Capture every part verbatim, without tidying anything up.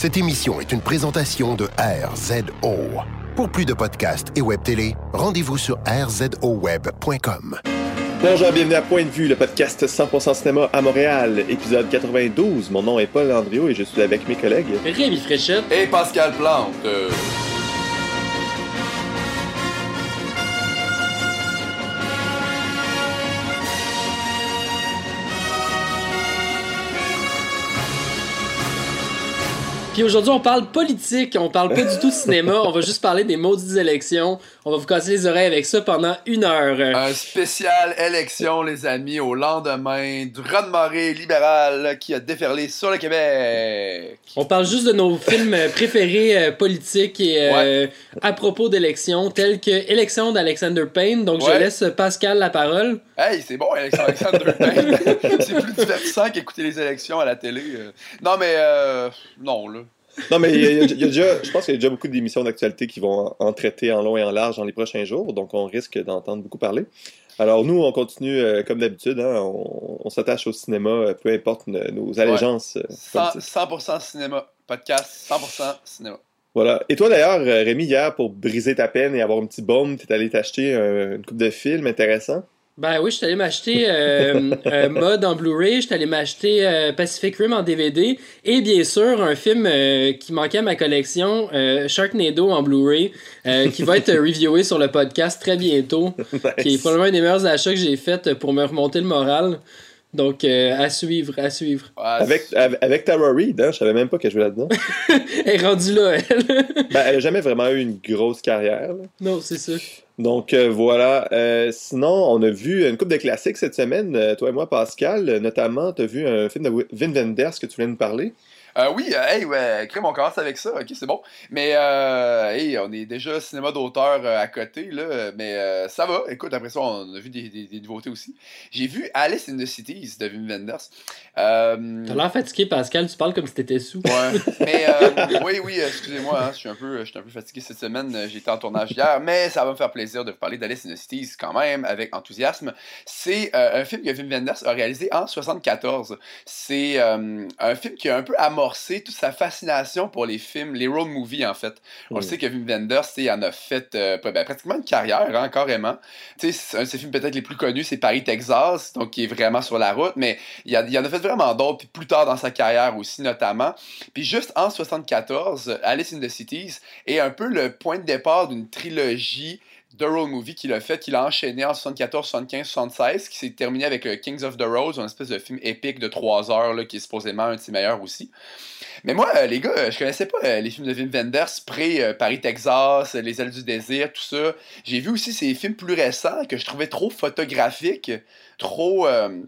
Cette émission est une présentation de R Z O. Pour plus de podcasts et web télé, rendez-vous sur r z o web point com. Bonjour, bienvenue à Point de vue, le podcast cent pour cent cinéma à Montréal, épisode quatre-vingt-douze. Mon nom est Paul Landriot et je suis avec mes collègues Rémi Fréchette et Pascal Plante. Euh... Puis aujourd'hui, on parle politique, on parle pas du tout de cinéma, on va juste parler des maudites élections. On va vous casser les oreilles avec ça pendant une heure. Un spécial élection, les amis, au lendemain du raz-de-marée libéral qui a déferlé sur le Québec. On parle juste de nos films préférés euh, politiques et euh, ouais. à propos d'élections, tels que Élection d'Alexander Payne. Donc ouais. je laisse Pascal la parole. Hey, c'est bon, Élection d'Alexander Payne. C'est plus divertissant qu'écouter les élections à la télé. Non, mais euh, non, là. Non, mais il y, a, il y a déjà, je pense qu'il y a déjà beaucoup d'émissions d'actualité qui vont en traiter en long et en large dans les prochains jours, donc on risque d'entendre beaucoup parler. Alors nous, on continue euh, comme d'habitude, hein, on, on s'attache au cinéma, peu importe nos, nos allégeances. Ouais. cent pour cent cinéma, podcast cent pour cent cinéma. Voilà. Et toi d'ailleurs, Rémi, hier, pour briser ta peine et avoir un petit baume, t'es allé t'acheter un, une couple de films intéressants. Ben oui, je suis allé m'acheter euh, euh, Mud en Blu-ray, je suis allé m'acheter euh, Pacific Rim en D V D et bien sûr un film euh, qui manquait à ma collection, euh, Sharknado en Blu-ray, euh, qui va être reviewé sur le podcast très bientôt, nice. Qui est probablement un des meilleurs achats que j'ai fait pour me remonter le moral. Donc, euh, à suivre, à suivre. Ouais, avec, avec Tara Reid, hein, je savais même pas qu'elle jouait là-dedans. Elle est rendue là, elle. Ben, elle a jamais vraiment eu une grosse carrière. Là. Non, c'est ça. Donc, euh, voilà. Euh, sinon, on a vu une couple de classiques cette semaine, euh, toi et moi, Pascal. Notamment, tu as vu un film de Wim Wenders que tu voulais nous parler. Euh, oui, euh, hey, ouais, crème, on commence avec ça, ok, c'est bon. Mais, euh, hey, on est déjà cinéma d'auteur euh, à côté, là, mais euh, ça va. Écoute, après ça, on a vu des, des, des nouveautés aussi. J'ai vu Alice in the Cities de Wim Wenders. Euh... T'as l'air fatigué, Pascal, tu parles comme si t'étais sous. Ouais, mais, euh, oui, oui, excusez-moi, hein, je suis un peu, je suis un peu fatigué cette semaine, j'ai été en tournage hier, mais ça va me faire plaisir de vous parler d'Alice in the Cities quand même, avec enthousiasme. C'est euh, un film que Wim Wenders a réalisé en soixante-quatorze. C'est euh, un film qui a un peu amorcé toute sa fascination pour les films, les road movies en fait. On mmh. le sait que Wim Wenders, il en a fait euh, ben, pratiquement une carrière, hein, carrément. T'sais, un de ses films peut-être les plus connus, c'est Paris, Texas, donc qui est vraiment sur la route, mais il, a, il en a fait vraiment d'autres, puis plus tard dans sa carrière aussi notamment. Puis juste en soixante-quatorze, Alice in the Cities est un peu le point de départ d'une trilogie de road movie qu'il a fait, qu'il a enchaîné en soixante-quatorze, soixante-quinze, soixante-seize, qui s'est terminé avec euh, Kings of the Road, une espèce de film épique de trois heures, là, qui est supposément un de ses meilleurs aussi. Mais moi, euh, les gars, euh, je connaissais pas euh, les films de Wim Wenders, pré-Paris, euh, Texas, euh, Les Ailes du désir, tout ça. J'ai vu aussi ces films plus récents que je trouvais trop photographiques, trop... Euh,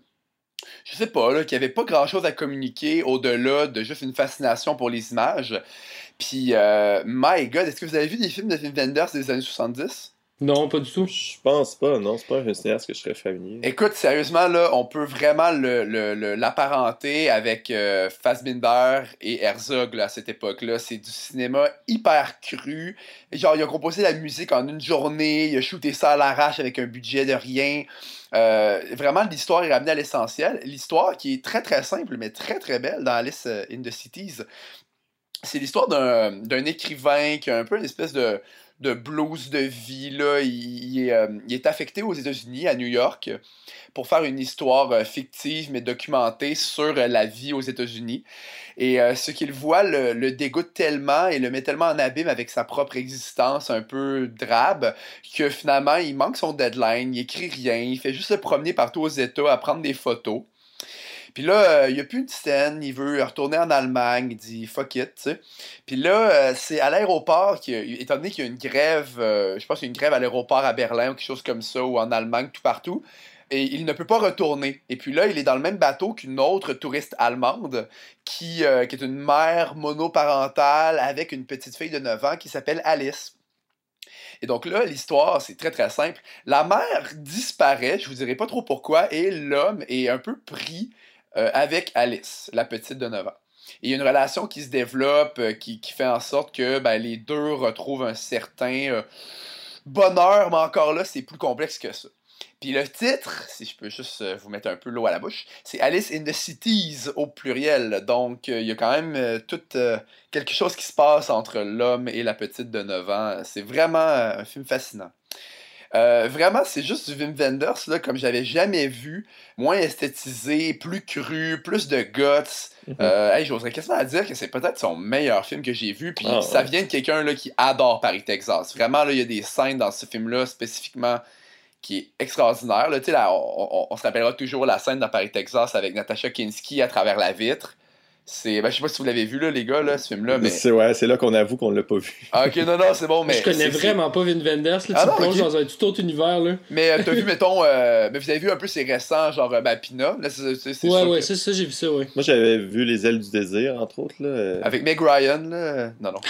je sais pas, là, qu'il n'y avait pas grand-chose à communiquer au-delà de juste une fascination pour les images. Puis, euh, my God, est-ce que vous avez vu des films de Wim Wenders des années soixante-dix? Non, pas du tout. Je pense pas, non, c'est pas un cinéaste que je serais familier. Écoute, sérieusement, là, on peut vraiment le, le, le, l'apparenter avec euh, Fassbinder et Herzog là, à cette époque-là. C'est du cinéma hyper cru. Genre, il a composé la musique en une journée, il a shooté ça à l'arrache avec un budget de rien. Euh, vraiment, l'histoire est ramenée à l'essentiel. L'histoire qui est très très simple, mais très très belle dans Alice in the Cities. C'est l'histoire d'un, d'un écrivain qui a un peu une espèce de... de blues de vie, là. Il, il, est, euh, il est affecté aux États-Unis, à New York, pour faire une histoire euh, fictive, mais documentée sur euh, la vie aux États-Unis. Et euh, ce qu'il voit le, le dégoûte tellement et le met tellement en abîme avec sa propre existence un peu drabe que finalement, il manque son deadline, il écrit rien, il fait juste se promener partout aux États à prendre des photos. Puis là, euh, il n'y a plus de scène, il veut retourner en Allemagne, il dit « fuck it », tu sais. Puis là, euh, c'est à l'aéroport, qu'il y a, étant donné qu'il y a une grève, euh, je pense qu'il y a une grève à l'aéroport à Berlin ou quelque chose comme ça, ou en Allemagne, tout partout, et il ne peut pas retourner. Et puis là, il est dans le même bateau qu'une autre touriste allemande, qui, euh, qui est une mère monoparentale avec une petite fille de neuf ans qui s'appelle Alice. Et donc là, l'histoire, c'est très très simple. La mère disparaît, je vous dirai pas trop pourquoi, et l'homme est un peu pris Euh, avec Alice, la petite de neuf ans. Et il y a une relation qui se développe, euh, qui, qui fait en sorte que ben, les deux retrouvent un certain euh, bonheur, mais encore là, c'est plus complexe que ça. Puis le titre, si je peux juste euh, vous mettre un peu l'eau à la bouche, c'est Alice in the Cities au pluriel. Donc, euh, il y a quand même euh, tout euh, quelque chose qui se passe entre l'homme et la petite de neuf ans. C'est vraiment euh, un film fascinant. Euh, vraiment, c'est juste du Wim Wenders, là, comme j'avais jamais vu, moins esthétisé, plus cru, plus de guts. Mm-hmm. Euh, hey, j'oserais quasiment dire que c'est peut-être son meilleur film que j'ai vu, puis oh, ça ouais. vient de quelqu'un là, qui adore Paris, Texas. Vraiment, il y a des scènes dans ce film-là, spécifiquement, qui est extraordinaire. Là, là, on, on, on se rappellera toujours la scène dans Paris, Texas, avec Natasha Kinski à travers la vitre. C'est, ben, je sais pas si vous l'avez vu, là, les gars, là, ce film-là, mais... C'est, ouais, c'est là qu'on avoue qu'on l'a pas vu. Ah, ok, non, non, c'est bon, mais... Je connais c'est, vraiment c'est... pas Wim Wenders, là, tu ah, me non, plonges okay. dans un tout autre univers, là. Mais euh, t'as vu, mettons, euh, mais vous avez vu un peu ses récents, genre, euh, ben, Pina, là, c'est, c'est, c'est Ouais, ouais, que... ça, ça, j'ai vu ça, ouais. Moi, j'avais vu Les ailes du désir, entre autres, là. Avec Meg Ryan, là, non, non.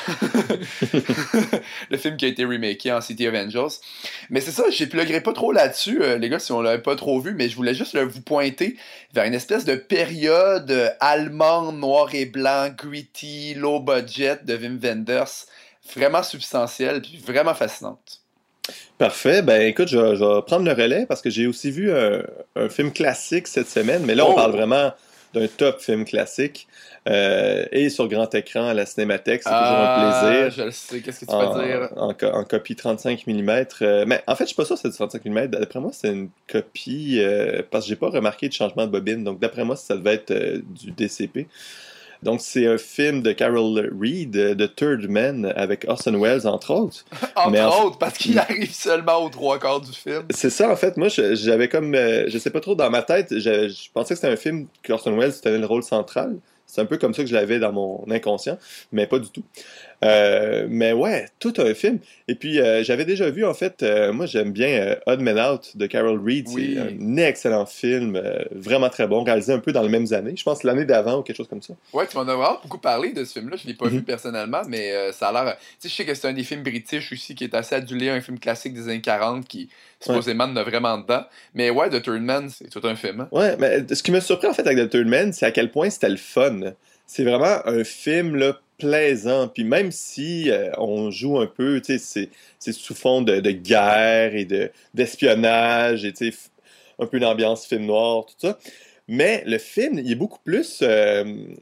Le film qui a été remaké en City of Angels. Mais c'est ça, j'épiloguerai pas trop là-dessus, euh, les gars, si on l'avait pas trop vu, mais je voulais juste là, vous pointer vers une espèce de période euh, allemande, noir et blanc, gritty, low budget de Wim Wenders, vraiment substantielle puis vraiment fascinante. Parfait. Ben écoute, je vais, je vais prendre le relais parce que j'ai aussi vu un, un film classique cette semaine, mais là on oh. parle vraiment d'un top film classique euh, et sur grand écran à la Cinémathèque, c'est ah, toujours un plaisir. Je le sais, qu'est-ce que tu en, peux dire? En, en, en copie trente-cinq millimètres. Euh, mais en fait, je suis pas sûr que c'est du trente-cinq millimètres. D'après moi, c'est une copie euh, parce que j'ai pas remarqué de changement de bobine. Donc d'après moi, ça devait être euh, du D C P. Donc, c'est un film de Carol Reed, de Third Man, avec Orson Welles, entre autres. entre Mais en... autres, parce qu'il arrive seulement aux trois quarts du film. C'est ça, en fait. Moi, j'avais comme... Euh, je sais pas trop, dans ma tête, je, je pensais que c'était un film qu'Orson Welles tenait le rôle central. C'est un peu comme ça que je l'avais dans mon inconscient, mais pas du tout. Euh, mais ouais, tout un film. Et puis, euh, j'avais déjà vu, en fait, euh, moi, j'aime bien euh, Odd Man Out de Carol Reed. Oui. C'est un excellent film, euh, vraiment très bon, réalisé un peu dans les mêmes années. Je pense l'année d'avant ou quelque chose comme ça. Ouais, tu m'en as vraiment beaucoup parlé de ce film-là. Je l'ai pas mm-hmm. vu personnellement, mais euh, ça a l'air... Tu sais, je sais que c'est un des films british aussi qui est assez adulé, un film classique des années quarante qui, supposément, ouais. en a vraiment dedans. Mais ouais, The Third Man, c'est tout un film. Hein? Ouais, mais ce qui m'a surpris, en fait, avec The Third Man, c'est à quel point c'était le fun. C'est vraiment un film, là, plaisant, puis même si euh, on joue un peu, tu sais, c'est, c'est sous fond de, de guerre et de, d'espionnage, et tu sais, f- un peu d'ambiance film noir, tout ça, mais le film, il est beaucoup plus... Euh,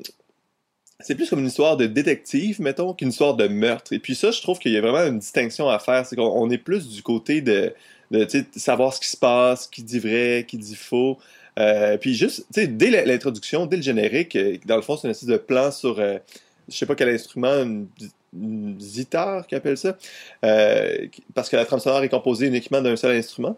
c'est plus comme une histoire de détective, mettons, qu'une histoire de meurtre. Et puis ça, je trouve qu'il y a vraiment une distinction à faire, c'est qu'on on est plus du côté de, de tu sais, savoir ce qui se passe, qui dit vrai, qui dit faux. Euh, puis juste, tu sais, dès l'introduction, dès le générique, dans le fond, c'est une espèce de plan sur... Euh, je sais pas quel instrument, une, une zither qu'ils appellent ça, euh, parce que la trame sonore est composée uniquement d'un seul instrument.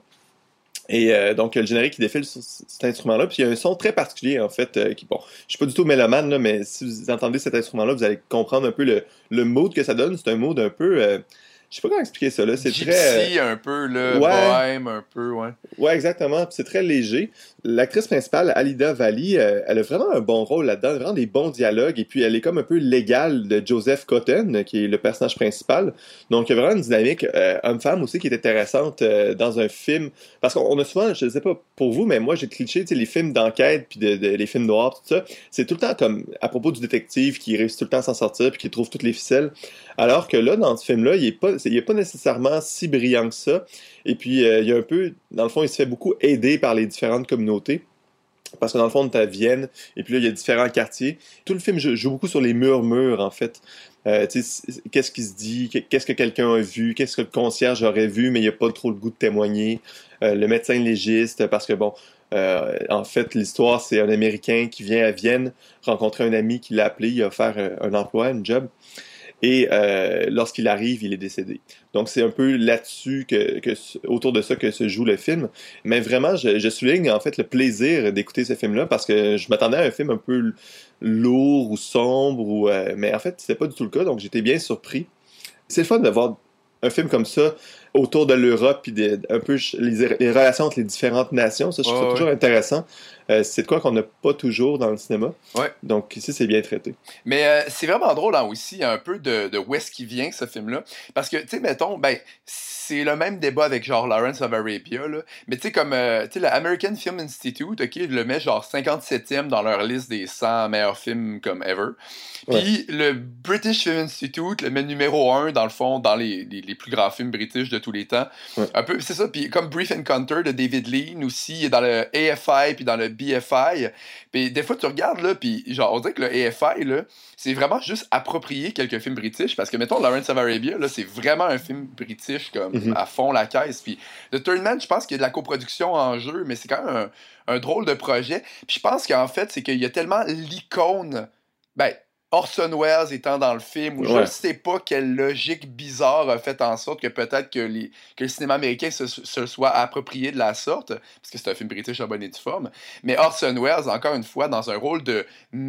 Et euh, donc, le générique qui défile sur cet instrument-là, puis il y a un son très particulier, en fait, euh, qui, bon, je suis pas du tout mélomane, là, mais si vous entendez cet instrument-là, vous allez comprendre un peu le, le mood que ça donne. C'est un mood un peu... Euh, je sais pas comment expliquer ça, là. C'est Gypsy, très... Euh... un peu, là, ouais. bohème, un peu, ouais. Ouais, exactement. Puis c'est très léger. L'actrice principale, Alida Valli, euh, elle a vraiment un bon rôle là-dedans, vraiment des bons dialogues, et puis elle est comme un peu l'égale de Joseph Cotten, qui est le personnage principal. Donc, il y a vraiment une dynamique euh, homme-femme aussi qui est intéressante euh, dans un film. Parce qu'on a souvent, je sais pas pour vous, mais moi, j'ai le cliché, tu sais, les films d'enquête, puis de, de, les films noirs, tout ça, c'est tout le temps comme à propos du détective qui réussit tout le temps à s'en sortir, puis qui trouve toutes les ficelles. Alors que là, dans ce film-là, il est pas, il est pas nécessairement si brillant que ça. Et puis, euh, il y a un peu, dans le fond, il se fait beaucoup aider par les différentes communautés. Parce que dans le fond, on est à Vienne, et puis là, il y a différents quartiers. Tout le film joue beaucoup sur les murmures, en fait. Euh, tu sais, qu'est-ce qui se dit, qu'est-ce que quelqu'un a vu, qu'est-ce que le concierge aurait vu, mais il n'y a pas trop le goût de témoigner. Euh, le médecin légiste, parce que bon, euh, en fait, l'histoire, c'est un Américain qui vient à Vienne rencontrer un ami qui l'a appelé, il a offert un emploi, un job. Et euh, lorsqu'il arrive, il est décédé. Donc, c'est un peu là-dessus, que, que, autour de ça que se joue le film. Mais vraiment, je, je souligne en fait le plaisir d'écouter ce film-là parce que je m'attendais à un film un peu lourd ou sombre, ou, euh, mais en fait, c'était pas du tout le cas. Donc, j'étais bien surpris. C'est le fun de voir un film comme ça autour de l'Europe puis de, un peu les, les relations entre les différentes nations. Ça, je trouve oh, ça toujours ouais. intéressant. Euh, c'est de quoi qu'on n'a pas toujours dans le cinéma. Ouais. Donc ici, c'est bien traité. Mais euh, c'est vraiment drôle hein, aussi, un peu de, de où est-ce qu'il vient, ce film-là. Parce que, tu sais, mettons, ben, c'est le même débat avec genre Lawrence of Arabia, là. Mais tu sais, comme, euh, tu sais, l'American Film Institute, OK, le met genre cinquante-septième dans leur liste des cent meilleurs films comme ever. Puis ouais. le British Film Institute le met numéro un, dans le fond, dans les, les, les plus grands films british de tous les temps. Ouais. Un peu, c'est ça. Puis comme Brief Encounter de David Lean aussi, il est dans le A F I puis dans le B F I. Puis des fois, tu regardes, là, puis genre, on dirait que le A F I, là, c'est vraiment juste approprié quelques films british, parce que, mettons, Lawrence of Arabia, là, c'est vraiment un film british, comme, Mm-hmm. à fond la caisse. Puis The Third Man, je pense qu'il y a de la coproduction en jeu, mais c'est quand même un, un drôle de projet. Puis je pense qu'en fait, c'est qu'il y a tellement l'icône, ben, Orson Welles étant dans le film, où je ne Ouais. sais pas quelle logique bizarre a fait en sorte que peut-être que, les, que le cinéma américain se, se soit approprié de la sorte, parce que c'est un film british en bonne et due forme. Mais Orson Welles, encore une fois, dans un rôle de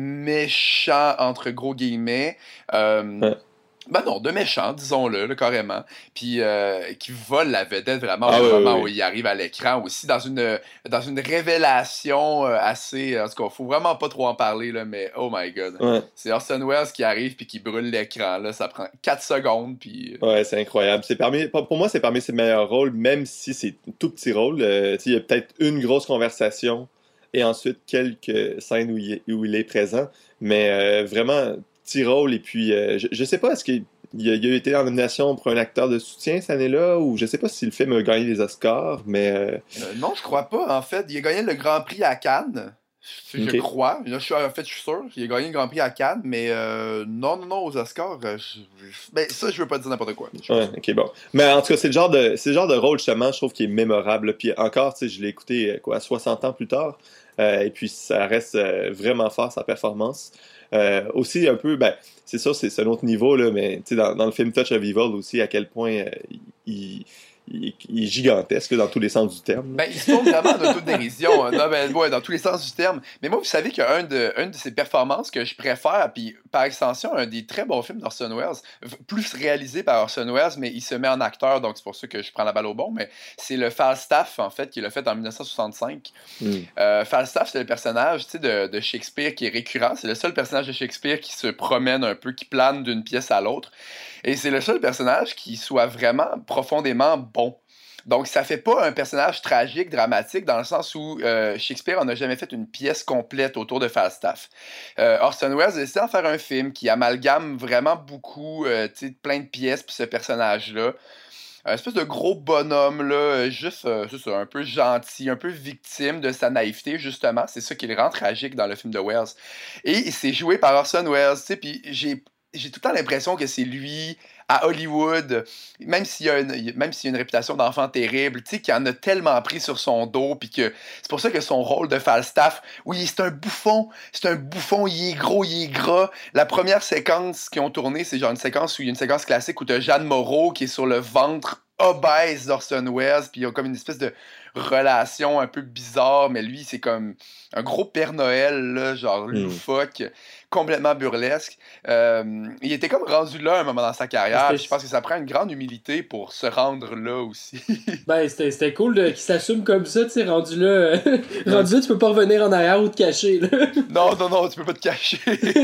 méchant, entre gros guillemets, euh, Ouais. ben non, de méchant, disons-le, là, carrément. Puis euh, qui vole la vedette vraiment Ah au oui, moment oui, où oui. il arrive à l'écran aussi, dans une, dans une révélation euh, assez... En tout cas, faut vraiment pas trop en parler, là, mais oh my god. Ouais. C'est Orson Welles qui arrive puis qui brûle l'écran, là. Ça prend quatre secondes, puis... Ouais, c'est incroyable. C'est parmi, pour pour moi, c'est parmi ses meilleurs rôles, même si c'est un tout petit rôle. Euh, tu sais, il y a peut-être une grosse conversation et ensuite quelques scènes où il est, où il est présent. Mais euh, vraiment, petit rôle. Et puis, euh, je, je sais pas, est-ce qu'il il a, il a été en nomination pour un acteur de soutien cette année-là, ou je sais pas si le film a gagné les Oscars, mais... euh, Euh, non, je crois pas, en fait. Il a gagné le Grand Prix à Cannes. Je Ok. crois. Là, je suis, en fait, je suis sûr. Il a gagné le Grand Prix à Cannes, mais euh, non, non, non, aux Oscars, euh, je- je- ben, ça, je veux pas dire n'importe quoi. Ouais, ok, bon. Mais en tout cas, c'est le genre de, c'est le genre de rôle, justement, je trouve, qui est mémorable. Là. Puis encore, tu sais, je l'ai écouté, euh, quoi, soixante ans plus tard. Euh, et puis, ça reste euh, vraiment fort, sa performance. Euh, aussi, un peu, ben, c'est sûr, c'est c'est un autre niveau, là, mais tu sais, dans, dans le film Touch of Evil aussi, à quel point euh, il, il, il est gigantesque, là, dans tous les sens du terme. là. Ben, il se tourne vraiment de toute dérision. Hein. Non, ben, ouais, dans tous les sens du terme. Mais moi, vous savez qu'un de, un de ses performances que je préfère, puis par extension, un des très bons films d'Orson Welles, v- plus réalisé par Orson Welles, mais il se met en acteur, donc c'est pour ça que je prends la balle au bon, mais c'est le Falstaff, en fait, qu'il a fait en dix-neuf cent soixante-cinq. Mm. Euh, Falstaff, c'est le personnage tu sais, de, de Shakespeare qui est récurrent. C'est le seul personnage de Shakespeare qui se promène un peu, qui plane d'une pièce à l'autre. Et c'est le seul personnage qui soit vraiment profondément bon. Donc, ça fait pas un personnage tragique, dramatique, dans le sens où euh, Shakespeare en a jamais fait une pièce complète autour de Falstaff. Euh, Orson Welles a décidé d'en faire un film qui amalgame vraiment beaucoup, euh, tu sais, plein de pièces pour ce personnage-là. Un espèce de gros bonhomme, là, euh, juste, euh, c'est ça, un peu gentil, un peu victime de sa naïveté, justement. C'est ça qui le rend tragique dans le film de Welles. Et c'est joué par Orson Welles, tu sais, puis j'ai, j'ai tout le temps l'impression que c'est lui, à Hollywood, même s'il y a une, même s'il y a une réputation d'enfant terrible, tu sais, qu'il en a tellement pris sur son dos, puis que c'est pour ça que son rôle de Falstaff, oui, c'est un bouffon, c'est un bouffon, il est gros, il est gras. La première séquence qu'ils ont tournée, c'est genre une séquence où il y a une séquence classique où t'as Jeanne Moreau qui est sur le ventre obèse d'Orson Welles, puis il y a comme une espèce de relation un peu bizarre, mais lui, c'est comme un gros Père Noël, là, genre Mm. loufoque, complètement burlesque. Euh, il était comme rendu là à un moment dans sa carrière, C'était- puis je pense que ça prend une grande humilité pour se rendre là aussi. Ben, c'était c'était cool de- qu'il s'assume comme ça, tu sais, rendu là. euh, rendu là, tu peux pas revenir en arrière ou te cacher, là. Non, non, non, tu peux pas te cacher.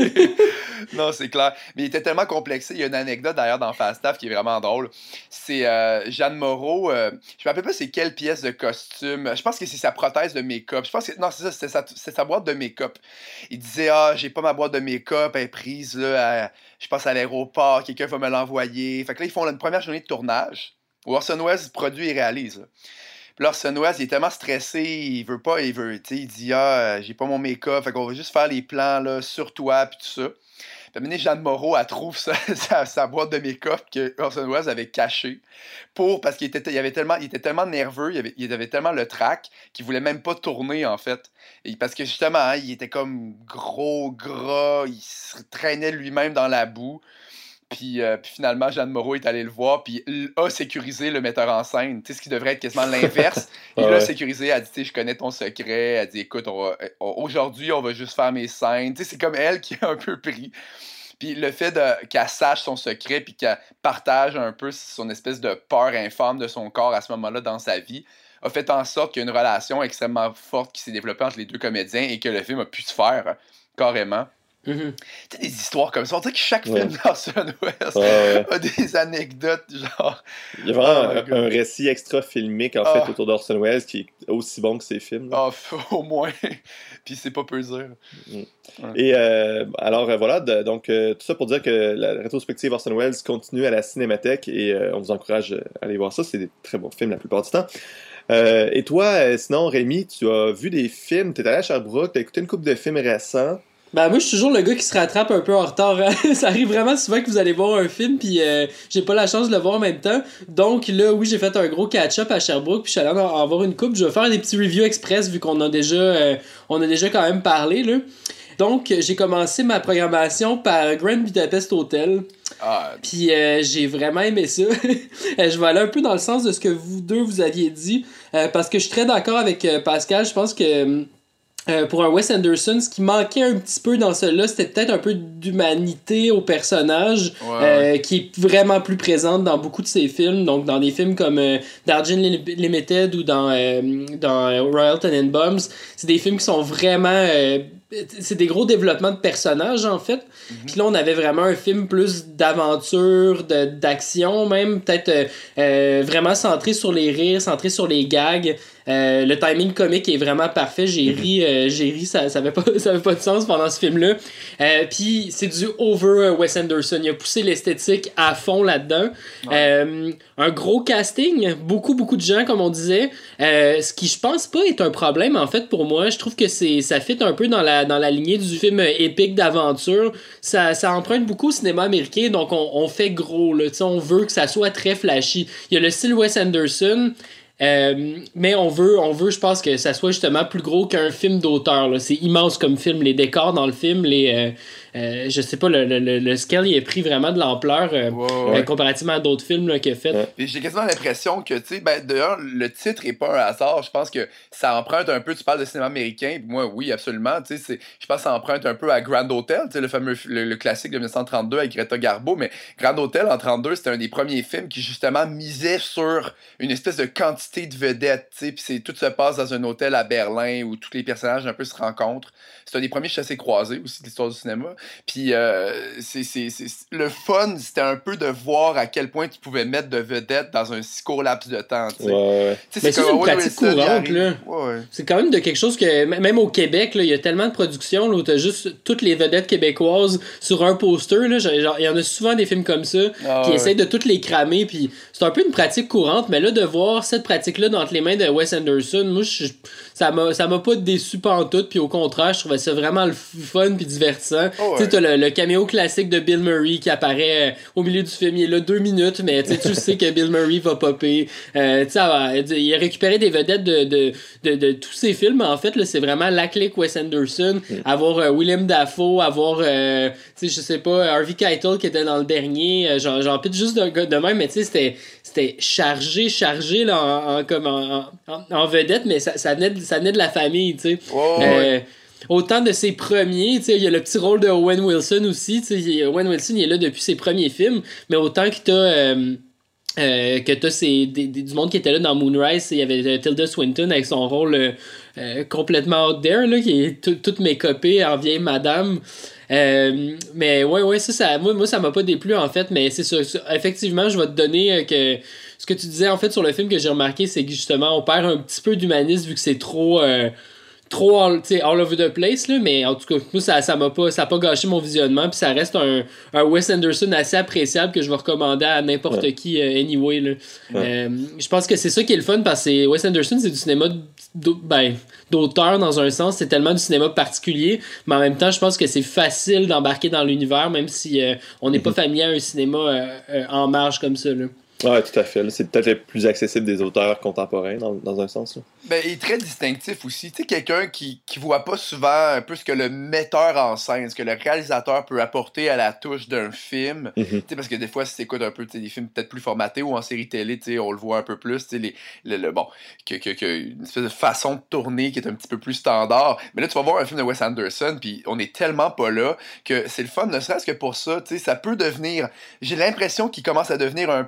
Non, c'est clair. Mais il était tellement complexé. Il y a une anecdote d'ailleurs dans Falstaff qui est vraiment drôle. C'est euh, Jeanne Moreau. Euh, je me rappelle pas c'est quelle pièce de costume. Je pense que c'est sa prothèse de make-up. Je pense que. Non, c'est ça, c'était sa, c'est sa boîte de make-up. Il disait ah, j'ai pas ma boîte de make-up, elle est prise là, à- je pense à l'aéroport, quelqu'un va me l'envoyer. Fait que là, ils font une première journée de tournage où Orson Welles produit et réalise. Là. Puis là, Orson Welles, il est tellement stressé, il veut pas, il veut, tu sais, il dit ah, euh, j'ai pas mon make-up, fait qu'on va juste faire les plans là sur toi puis tout ça. Puis à un moment donné, Jeanne Moreau, elle trouve sa, sa, sa boîte de make-up que Orson Welles avait cachée pour parce qu'il était, il avait tellement, il était tellement nerveux, il avait, il avait tellement le trac qu'il voulait même pas tourner en fait. Et parce que justement, hein, il était comme gros, gras, il se traînait lui-même dans la boue. Puis, euh, puis finalement, Jeanne Moreau est allée le voir, puis il a sécurisé le metteur en scène. Tu sais, ce qui devrait être quasiment l'inverse. Il Ah l'a ouais. sécurisé, elle a dit, tu sais, je connais ton secret. Elle a dit, écoute, on va- on- aujourd'hui, on va juste faire mes scènes. Tu sais, c'est comme elle qui a un peu pris. Puis le fait de, qu'elle sache son secret, puis qu'elle partage un peu son espèce de peur infâme de son corps à ce moment-là dans sa vie, a fait en sorte qu'il y a une relation extrêmement forte qui s'est développée entre les deux comédiens et que le film a pu se faire, carrément. Mm-hmm. Tu sais, des histoires comme ça. On dirait que chaque Ouais. film d'Orson Welles Ouais, ouais. a des anecdotes, genre... Il y a vraiment Oh my un, God. un récit extra filmique en Ah. fait autour d'Orson Welles qui est aussi bon que ses films. là. Ah, f- au moins. Puis c'est pas peu dire. Et euh, alors euh, voilà, de- donc euh, tout ça pour dire que la rétrospective Orson Welles continue à la Cinémathèque et euh, on vous encourage à aller voir ça. C'est des très bons films la plupart du temps. Euh, et toi, euh, sinon, Rémi, tu as vu des films, t'es allé à Sherbrooke, t'as écouté une couple de films récents. Ben moi je suis toujours le gars qui se rattrape un peu en retard. Hein. Ça arrive vraiment souvent que vous allez voir un film puis euh, j'ai pas la chance de le voir en même temps. Donc là oui j'ai fait un gros catch-up à Sherbrooke puis je suis allé en, en voir une coupe. Je vais faire des petits reviews express vu qu'on a déjà euh, on a déjà quand même parlé là. Donc j'ai commencé ma programmation par Grand Budapest Hotel. Ah, Puis euh, j'ai vraiment aimé ça. Euh, je vais aller un peu dans le sens de ce que vous deux vous aviez dit euh, parce que je suis très d'accord avec euh, Pascal. Je pense que Euh, pour un Wes Anderson, ce qui manquait un petit peu dans celui-là, c'était peut-être un peu d'humanité au personnage, ouais, euh, ouais. qui est vraiment plus présente dans beaucoup de ses films. Donc, dans des films comme euh, Darjeeling Limited ou dans, euh, dans Royal Tenenbaums, c'est des films qui sont vraiment... Euh, c'est des gros développements de personnages, en fait. Mm-hmm. Puis là, on avait vraiment un film plus d'aventure, de, d'action, même, peut-être euh, euh, vraiment centré sur les rires, centré sur les gags. Euh, le timing comique est vraiment parfait. J'ai ri, euh, j'ai ri, ça, ça avait pas, ça avait pas de sens pendant ce film-là. Euh, Puis c'est du over Wes Anderson. Il a poussé l'esthétique à fond là-dedans. Ouais. Euh, un gros casting, beaucoup beaucoup de gens comme on disait. Euh, ce qui je pense pas est un problème en fait pour moi. Je trouve que c'est, ça fit un peu dans la dans la lignée du film épique d'aventure. Ça, ça emprunte beaucoup au cinéma américain, donc on, on fait gros là. T'sais, on veut que ça soit très flashy. Il y a le style Wes Anderson. Euh, mais on veut, on veut, je pense que ça soit justement plus gros qu'un film d'auteur. Là. C'est immense comme film. Les décors dans le film, les, euh, euh, je sais pas, le, le, le scale il a pris vraiment de l'ampleur euh, wow, ouais. euh, comparativement à d'autres films là, qu'il a fait. Ouais. J'ai quasiment l'impression que, tu sais, ben, d'ailleurs, le titre est pas un hasard. Je pense que ça emprunte un peu, tu parles de cinéma américain, puis moi, oui, absolument. Tu sais, je pense que ça emprunte un peu à Grand Hotel, tu sais, le fameux le, le classique de dix-neuf cent trente-deux avec Greta Garbo. Mais Grand Hotel, en trente-deux, c'était un des premiers films qui, justement, misait sur une espèce de quantité de vedettes, tu sais, puis tout se passe dans un hôtel à Berlin où tous les personnages un peu se rencontrent. C'est un des premiers chassés croisés aussi de l'histoire du cinéma. Puis euh, c'est, c'est, c'est, le fun, c'était un peu de voir à quel point tu pouvais mettre de vedettes dans un si court laps de temps. Tu sais. Ouais, ouais. Mais c'est, c'est une pratique Wilson, courante. Là. Ouais, ouais. C'est quand même de quelque chose que, même au Québec, il y a tellement de productions là, où tu as juste toutes les vedettes québécoises sur un poster. Il y en a souvent des films comme ça ah, qui ouais. essayent de toutes les cramer. Puis c'est un peu une pratique courante, mais là, de voir cette pratique-là dans les mains de Wes Anderson, moi, je, ça m'a, ça m'a pas déçu pantoute. Puis au contraire, je trouvais ça vraiment le fun puis divertissant. Oh, ouais. Tu sais, t'as le, le caméo classique de Bill Murray qui apparaît euh, au milieu du film. Il est là deux minutes, mais tu sais que Bill Murray va popper. Euh, il a récupéré des vedettes de, de, de, de tous ses films. En fait, là, c'est vraiment la clique Wes Anderson. Mm. Avoir euh, William Dafoe, avoir, euh, tu sais, je sais pas, Harvey Keitel qui était dans le dernier. Euh, j'en, j'en pite juste de, de même, mais tu sais, c'était, c'était chargé, chargé là, en, en, comme en, en, en vedette, mais ça, ça, venait de, ça venait de la famille, tu sais. Oh, euh, ouais. Autant de ses premiers, tu sais, il y a le petit rôle de Owen Wilson aussi, tu sais, Owen Wilson, il est là depuis ses premiers films, mais autant que t'as... Euh, Euh, que t'as c'est des, des, du monde qui était là dans Moonrise. Il y avait Tilda Swinton avec son rôle euh, euh, complètement out there là, qui est t- toute mécopée en vieille madame. Euh, mais ouais ouais ça, ça moi, moi ça m'a pas déplu en fait, mais c'est ça, ça effectivement je vais te donner euh, que ce que tu disais en fait sur le film que j'ai remarqué, c'est que justement on perd un petit peu d'humanisme vu que c'est trop euh, trop all, all over the place là, mais en tout cas moi ça ça m'a pas ça a pas gâché mon visionnement, puis ça reste un, un Wes Anderson assez appréciable que je vais recommander à n'importe ouais. qui uh, anyway là. Ouais. Euh, je pense que c'est ça qui est le fun parce que Wes Anderson c'est du cinéma ben, d'auteur dans un sens, c'est tellement du cinéma particulier, mais en même temps je pense que c'est facile d'embarquer dans l'univers même si euh, on n'est pas familier à un cinéma euh, euh, en marge comme ça là. Ouais, tout à fait. Là, c'est peut-être le plus accessible des auteurs contemporains, dans, dans un sens. Là. Ben, il est très distinctif aussi. Tu sais, quelqu'un qui, qui voit pas souvent un peu ce que le metteur en scène, ce que le réalisateur peut apporter à la touche d'un film. Mm-hmm. Tu sais, parce que des fois, si tu écoutes un peu des films peut-être plus formatés ou en série télé, tu sais, on le voit un peu plus. Tu sais, les, le, le, bon, que, que, que, une espèce de façon de tourner qui est un petit peu plus standard. Mais là, tu vas voir un film de Wes Anderson, puis on est tellement pas là que c'est le fun, ne serait-ce que pour ça. Tu sais, ça peut devenir... J'ai l'impression qu'il commence à devenir un peu...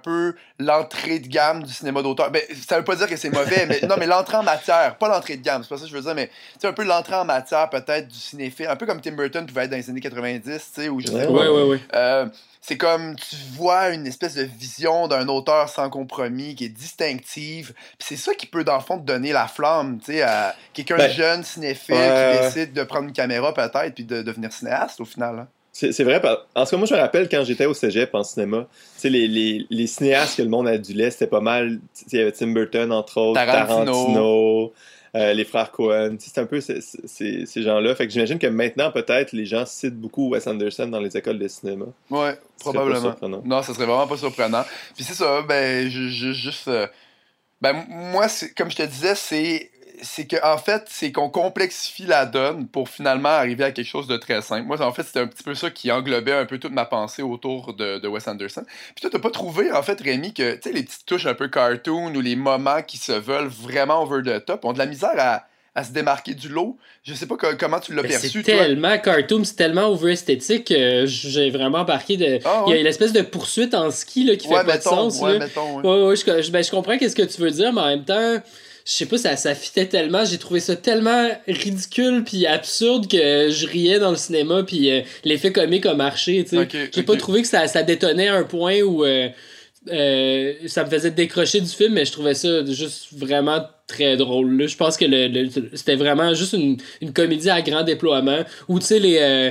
l'entrée de gamme du cinéma d'auteur. Ben, ça veut pas dire que c'est mauvais, mais non, mais l'entrée en matière, pas l'entrée de gamme, c'est pas ça que je veux dire, mais c'est un peu l'entrée en matière peut-être du cinéphile, un peu comme Tim Burton pouvait être dans les années quatre-vingt-dix, tu sais, ou je sais pas. Ouais, ouais, ouais. Euh, c'est comme tu vois une espèce de vision d'un auteur sans compromis qui est distinctive. Puis c'est ça qui peut, dans le fond, te donner la flamme, tu sais, à quelqu'un Ben, de jeune, cinéphile, ouais. qui décide de prendre une caméra peut-être, puis de devenir cinéaste au final. Hein. C'est, c'est vrai. En ce cas, moi, je me rappelle quand j'étais au cégep en cinéma, tu sais, les, les, les cinéastes que le monde adulait, c'était pas mal. Il y avait Tim Burton, entre autres, Tarantino. Tarantino, euh, les frères Coen. C'est un peu ces, ces, ces gens-là. Fait que j'imagine que maintenant, peut-être, les gens citent beaucoup Wes Anderson dans les écoles de cinéma. Ouais, probablement. Non, ça serait vraiment pas surprenant. Puis c'est ça, ben, je, je, juste. Euh, ben, moi, c'est, comme je te disais, c'est. C'est que en fait, c'est qu'on complexifie la donne pour finalement arriver à quelque chose de très simple. Moi, en fait, c'était un petit peu ça qui englobait un peu toute ma pensée autour de, de Wes Anderson. Puis toi, t'as pas trouvé, en fait, Rémi, que, tu sais, les petites touches un peu cartoon ou les moments qui se veulent vraiment over the top ont de la misère à, à se démarquer du lot? Je sais pas que, comment tu l'as Mais perçu, c'est toi. tellement cartoon, c'est tellement over-esthétique que j'ai vraiment embarqué de... Ah, ouais. Il y a l'espèce de poursuite en ski là, qui Ouais, fait pas mettons, de sens. ouais, là. mettons, ouais. Ouais, ouais, je, je, ben, je comprends qu'est-ce que tu veux dire, mais en même temps... Je sais pas, ça, ça fitait tellement, j'ai trouvé ça tellement ridicule puis absurde que je riais dans le cinéma puis euh, l'effet comique a marché, tu sais. Ok, j'ai ok. pas trouvé que ça, ça détonnait à un point où euh, euh, ça me faisait décrocher du film, mais je trouvais ça juste vraiment très drôle. Là. Je pense que le, le, c'était vraiment juste une, une comédie à grand déploiement où, tu sais, les... Euh,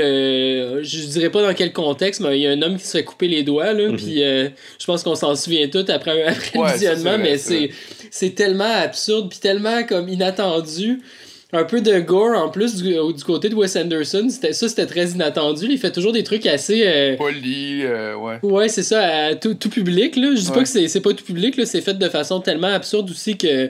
le je dirais pas dans quel contexte, mais il y a un homme qui se fait couper les doigts, là, mm-hmm. puis euh, je pense qu'on s'en souvient tous après, après ouais, le visionnement, c'est vrai, mais c'est, c'est, c'est tellement absurde puis tellement comme inattendu. Un peu de gore en plus du, du côté de Wes Anderson, c'était, ça c'était très inattendu. Il fait toujours des trucs assez... Euh... Poli, euh, ouais. Ouais, c'est ça, à tout, tout public. Là. Je dis ouais. pas que c'est, c'est pas tout public, là. C'est fait de façon tellement absurde aussi que...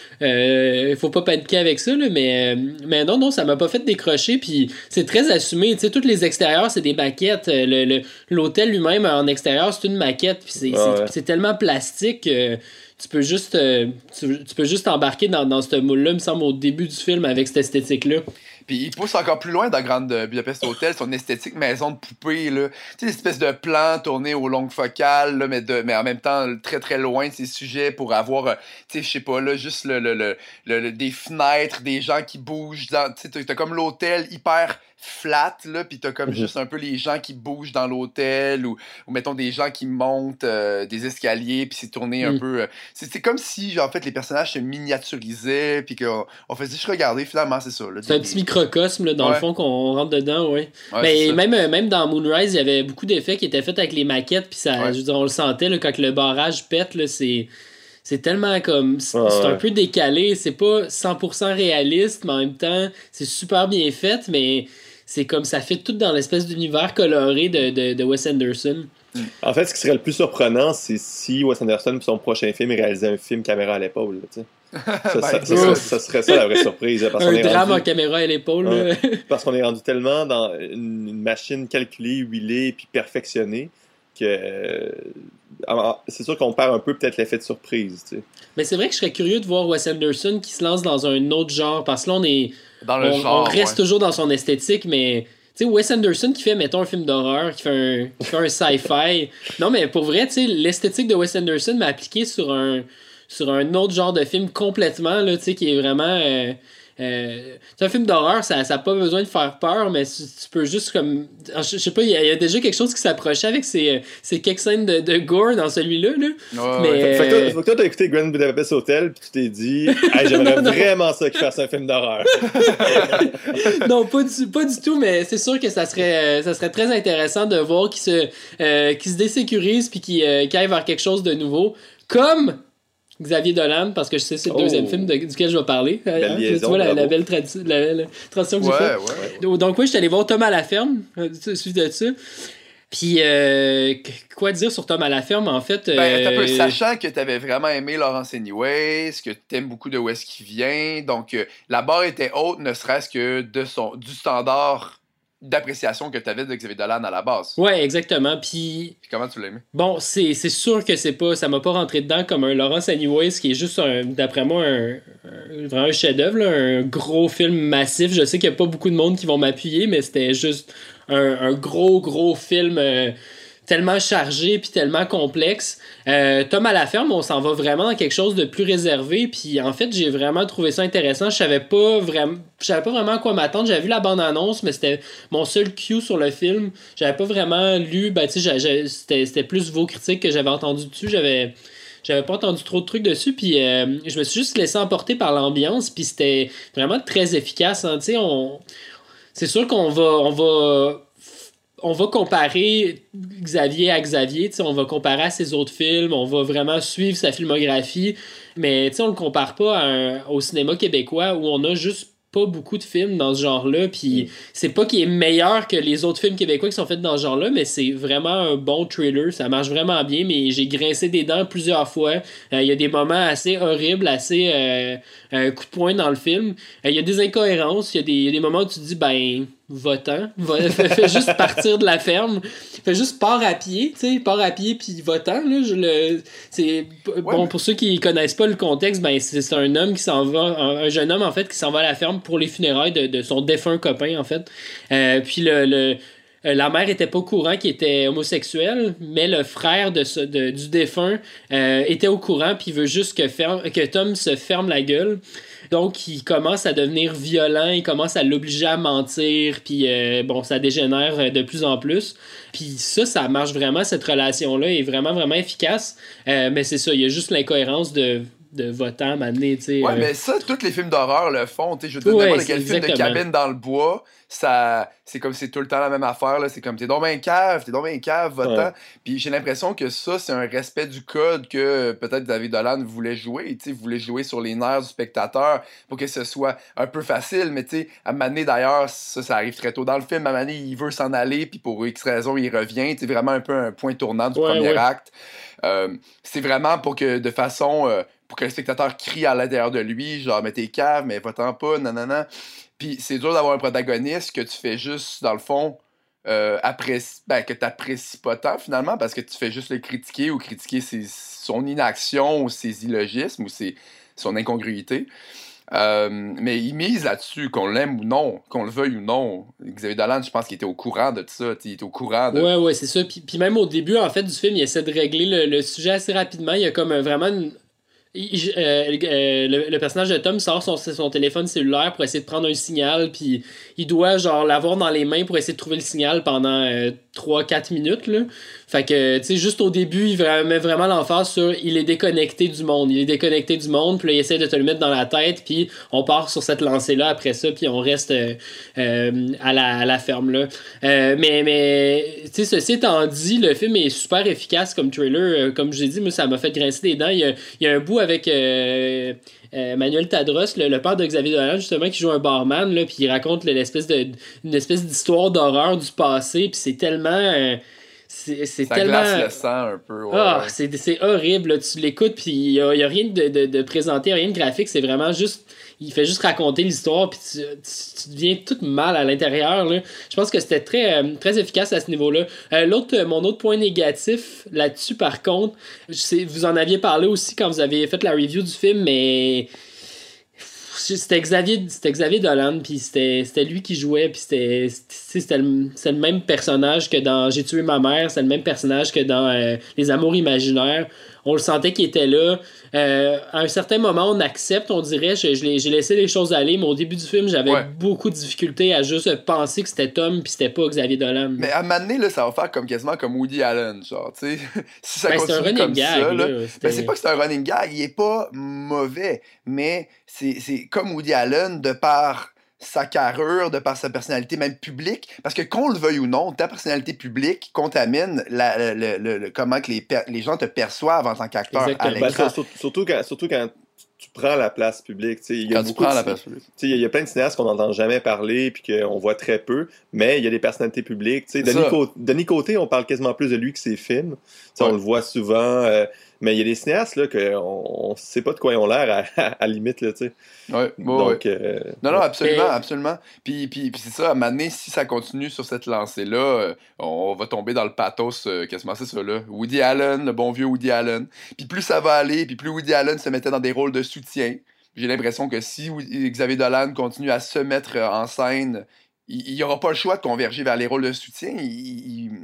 Euh, faut pas paniquer avec ça, là, mais, mais non, non, ça m'a pas fait décrocher. Puis c'est très assumé. Tu sais, tous les extérieurs, c'est des maquettes. Le, le, l'hôtel lui-même en extérieur, c'est une maquette. Puis c'est, ah, c'est, ouais. c'est tellement plastique que tu peux juste, euh, tu, tu peux juste embarquer dans, dans ce moule-là, me semble, au début du film avec cette esthétique-là. Puis il pousse encore plus loin dans Grande Budapest Hotel, son esthétique maison de poupée, là. Tu sais, l'espèce de plan tourné aux longues focales, là, mais, de, mais en même temps très très loin de ses sujets pour avoir, tu sais, je sais pas, là, juste le, le, le, le, des fenêtres, des gens qui bougent. Tu sais, t'as, t'as comme l'hôtel hyper flat, là, pis t'as comme mm-hmm. juste un peu les gens qui bougent dans l'hôtel, ou, ou mettons des gens qui montent euh, des escaliers, puis c'est tourné mm. un peu... Euh, c'est, c'est comme si, genre, en fait, les personnages se miniaturisaient, puis qu'on on faisait juste regarder, finalement, c'est ça. Là, c'est des, un petit microcosme, là, dans ouais. le fond, qu'on rentre dedans, ouais. ouais Mais même, même dans Moonrise, il y avait beaucoup d'effets qui étaient faits avec les maquettes, puis ça, ouais. je veux dire, on le sentait, là, quand le barrage pète, là, c'est... C'est tellement comme... C'est, ah, c'est ouais. un peu décalé, c'est pas cent pour cent réaliste, mais en même temps, c'est super bien fait, mais c'est comme ça fit tout dans l'espèce d'univers coloré de, de, de Wes Anderson. En fait, ce qui serait le plus surprenant, c'est si Wes Anderson, pour son prochain film, réalisait un film caméra à l'épaule, tu sais. Ça, ça, ça, ça, ça serait ça la vraie surprise. Parce un qu'on est drame rendu... en caméra à l'épaule. Ouais. Parce qu'on est rendu tellement dans une machine calculée, huilée, puis perfectionnée, que... Euh, c'est sûr qu'on perd un peu peut-être l'effet de surprise, tu sais. Mais c'est vrai que je serais curieux de voir Wes Anderson qui se lance dans un autre genre, parce que là on est dans le on, genre, on reste ouais. toujours dans son esthétique, mais tu sais, Wes Anderson qui fait, mettons, un film d'horreur, qui fait un, qui fait un sci-fi. Non, mais pour vrai, tu sais, l'esthétique de Wes Anderson m'a appliqué sur un sur un autre genre de film complètement, là, tu sais, qui est vraiment... Euh, Euh, c'est un film d'horreur, ça n'a pas besoin de faire peur, mais tu, tu peux juste comme... Je, je sais pas, il y, y a déjà quelque chose qui s'approchait avec ces, ces quelques scènes de, de gore dans celui-là. Là. Ouais, mais, ouais. Fait, fait que toi, toi, t'as écouté Grand Budapest Hotel, puis tu t'es dit, hey, j'aimerais vraiment ça qu'il fasse un film d'horreur. Non, pas du, pas du tout, mais c'est sûr que ça serait, ça serait très intéressant de voir qu'il se, euh, qu'il se désécurise puis qu'il, euh, qu'il aille vers quelque chose de nouveau. Comme... Xavier Dolan, parce que je sais que c'est le oh. deuxième film de, duquel je vais parler. Hein, liaison, tu vois la, la belle tradi- la, la transition que ouais, j'ai faite. Ouais, ouais. Donc oui, je suis allé voir Tom à la ferme, suite de ça. Puis, euh, quoi dire sur Tom à la ferme, en fait... Euh... Ben, un peu, sachant que t'avais vraiment aimé Laurence Anyways, que t'aimes beaucoup de où est-ce qu'il vient, donc euh, la barre était haute, ne serait-ce que de son, du standard d'appréciation que tu avais de Xavier Dolan à la base. Ouais, exactement. Puis, Puis comment tu l'as aimé? Bon, c'est, c'est sûr que c'est pas, ça m'a pas rentré dedans comme un Laurence Anyways qui est juste, un, d'après moi, un, un, vraiment un chef-d'œuvre, là, un gros film massif. Je sais qu'il y a pas beaucoup de monde qui vont m'appuyer, mais c'était juste un, un gros, gros film... Euh, tellement chargé puis tellement complexe. Euh, Tom à la ferme, on s'en va vraiment dans quelque chose de plus réservé. Puis en fait, j'ai vraiment trouvé ça intéressant. Je savais pas vraiment, je savais pas vraiment à quoi m'attendre. J'avais vu la bande-annonce, mais c'était mon seul cue sur le film. J'avais pas vraiment lu. Ben tu sais, c'était, c'était plus vos critiques que j'avais entendues dessus. J'avais J'avais pas entendu trop de trucs dessus, puis euh, je me suis juste laissé emporter par l'ambiance, puis c'était vraiment très efficace. Hein. Tu sais, on... c'est sûr qu'on va, on va, on va comparer Xavier à Xavier. Tu sais, on va comparer à ses autres films, on va vraiment suivre sa filmographie, mais tu sais, on le compare pas à un- au cinéma québécois où on a juste pas beaucoup de films dans ce genre-là, puis mm. c'est pas qu'il est meilleur que les autres films québécois qui sont faits dans ce genre-là, mais c'est vraiment un bon thriller, ça marche vraiment bien, mais j'ai grincé des dents plusieurs fois. Il euh, y a des moments assez horribles, assez euh, un coup de poing dans le film. Il euh, y a des incohérences, il y, y a des moments où tu te dis, ben, va-t'en, va, fais, fais juste partir de la ferme, fais juste part à pied, tu sais, part à pied puis va-t'en, là, je le, c'est, ouais, bon, mais... pour ceux qui connaissent pas le contexte, ben, c'est, c'est un homme qui s'en va, un, un jeune homme, en fait, qui s'en va à la ferme pour les funérailles de, de son défunt copain, en fait, euh, puis le, le la mère était pas au courant qu'il était homosexuel, mais le frère de ce, de, du défunt euh, était au courant, puis il veut juste que, ferme, que Tom se ferme la gueule. Donc, il commence à devenir violent, il commence à l'obliger à mentir, puis euh, bon, ça dégénère de plus en plus. Puis ça, ça marche vraiment, cette relation-là est vraiment, vraiment efficace. Euh, mais c'est ça, il y a juste l'incohérence de... de votant à m'amener, tu sais. Ouais, euh... mais ça, tous les films d'horreur le font, tu sais, je veux dire, ouais, n'importe quel film de cabine dans le bois, ça, c'est comme c'est tout le temps la même affaire, là, c'est comme t'es donc ben cave, t'es donc ben cave, votant, ouais. Puis j'ai l'impression que ça, c'est un respect du code que peut-être David Dolan voulait jouer, tu sais, voulait jouer sur les nerfs du spectateur pour que ce soit un peu facile, mais tu sais, à m'amener d'ailleurs, ça, ça arrive très tôt dans le film, à m'amener, il veut s'en aller, puis pour X raison, il revient, c'est vraiment un peu un point tournant du ouais, premier ouais. acte. Euh, c'est vraiment pour que, de façon... Euh, pour que le spectateur crie à l'intérieur de lui, genre, mais t'es cave, mais va-t'en pas, nanana. Puis c'est dur d'avoir un protagoniste que tu fais juste, dans le fond, euh, apprécie, ben, que t'apprécies pas tant, finalement, parce que tu fais juste le critiquer ou critiquer ses, son inaction ou ses illogismes ou ses, son incongruité. Euh, mais il mise là-dessus, qu'on l'aime ou non, qu'on le veuille ou non. Xavier Dolan, je pense qu'il était au courant de tout ça. Il était au courant de... Ouais, ouais, c'est ça. Puis, puis même au début, en fait, du film, il essaie de régler le, le sujet assez rapidement. Il y a comme euh, vraiment une... Il, euh, euh, le, le personnage de Tom sort son, son téléphone cellulaire pour essayer de prendre un signal, puis il doit genre l'avoir dans les mains pour essayer de trouver le signal pendant euh, trois quatre minutes, là. Fait que, tu sais, juste au début, il met vraiment l'emphase sur il est déconnecté du monde. Il est déconnecté du monde, puis là, il essaie de te le mettre dans la tête, puis on part sur cette lancée-là après ça, puis on reste euh, euh, à, la, à la ferme, là. Euh, mais, mais tu sais, ceci étant dit, le film est super efficace comme trailer. Euh, comme je l'ai dit, moi, ça m'a fait grincer des dents. Il y a, il y a un bout avec... Euh, Euh, Manuel Tadros, le, le père de Xavier Dolan, justement, qui joue un barman, là, puis il raconte là, l'espèce de, une espèce d'histoire d'horreur du passé, puis c'est tellement... Euh, c'est, c'est ça tellement... glace le sang un peu. Ouais, ah, ouais. c'est, c'est horrible, là, tu l'écoutes, puis il n'y a, a rien de, de, de présenté, rien de graphique, c'est vraiment juste... Il fait juste raconter l'histoire, puis tu, tu, tu deviens tout mal à l'intérieur, là. Je pense que c'était très, euh, très efficace à ce niveau-là. Euh, l'autre, mon autre point négatif là-dessus, par contre, je sais, vous en aviez parlé aussi quand vous avez fait la review du film, mais... C'était Xavier, c'était Xavier Dolan, puis c'était, c'était lui qui jouait, puis c'était, c'était, c'était, le, c'était le même personnage que dans J'ai tué ma mère, c'est le même personnage que dans euh, Les Amours imaginaires. On le sentait qu'il était là. Euh, à un certain moment, on accepte, on dirait. Je, je l'ai, j'ai laissé les choses aller, mais au début du film, j'avais ouais. beaucoup de difficultés à juste penser que c'était Tom, puis c'était pas Xavier Dolan. Mais à un moment donné, là, ça va faire comme quasiment comme Woody Allen, genre, tu sais. Si ça ben, continue c'est un running comme gag, ça, là, là, ben, c'est pas que c'est un running gag, il est pas mauvais, mais c'est, c'est comme Woody Allen de par sa carrure, de par sa personnalité même publique, parce que qu'on le veuille ou non, ta personnalité publique contamine la, le, le, le, comment que les, per- les gens te perçoivent en tant qu'acteur à l'écran. Ben, surtout, surtout, quand, surtout quand tu prends la place publique. Il y a quand tu prends de, la place publique. Il y, y a plein de cinéastes qu'on n'entend jamais parler puis qu'on voit très peu, mais il y a des personnalités publiques. Denis, Côté, Denis Côté, on parle quasiment plus de lui que ses films. Ouais. On le voit souvent... Euh, mais il y a des cinéastes là qu'on ne sait pas de quoi ils ont l'air à, à, à limite là, tu sais. Ouais, bon, donc ouais. euh, non non absolument et... absolument. Puis, puis, puis c'est ça, à un moment donné, si ça continue sur cette lancée là, euh, on va tomber dans le pathos euh, quasiment c'est ça là. Woody Allen, le bon vieux Woody Allen. Puis plus ça va aller, puis plus Woody Allen se mettait dans des rôles de soutien. J'ai l'impression que si Xavier Dolan continue à se mettre en scène, il n'y aura pas le choix de converger vers les rôles de soutien. Il, il,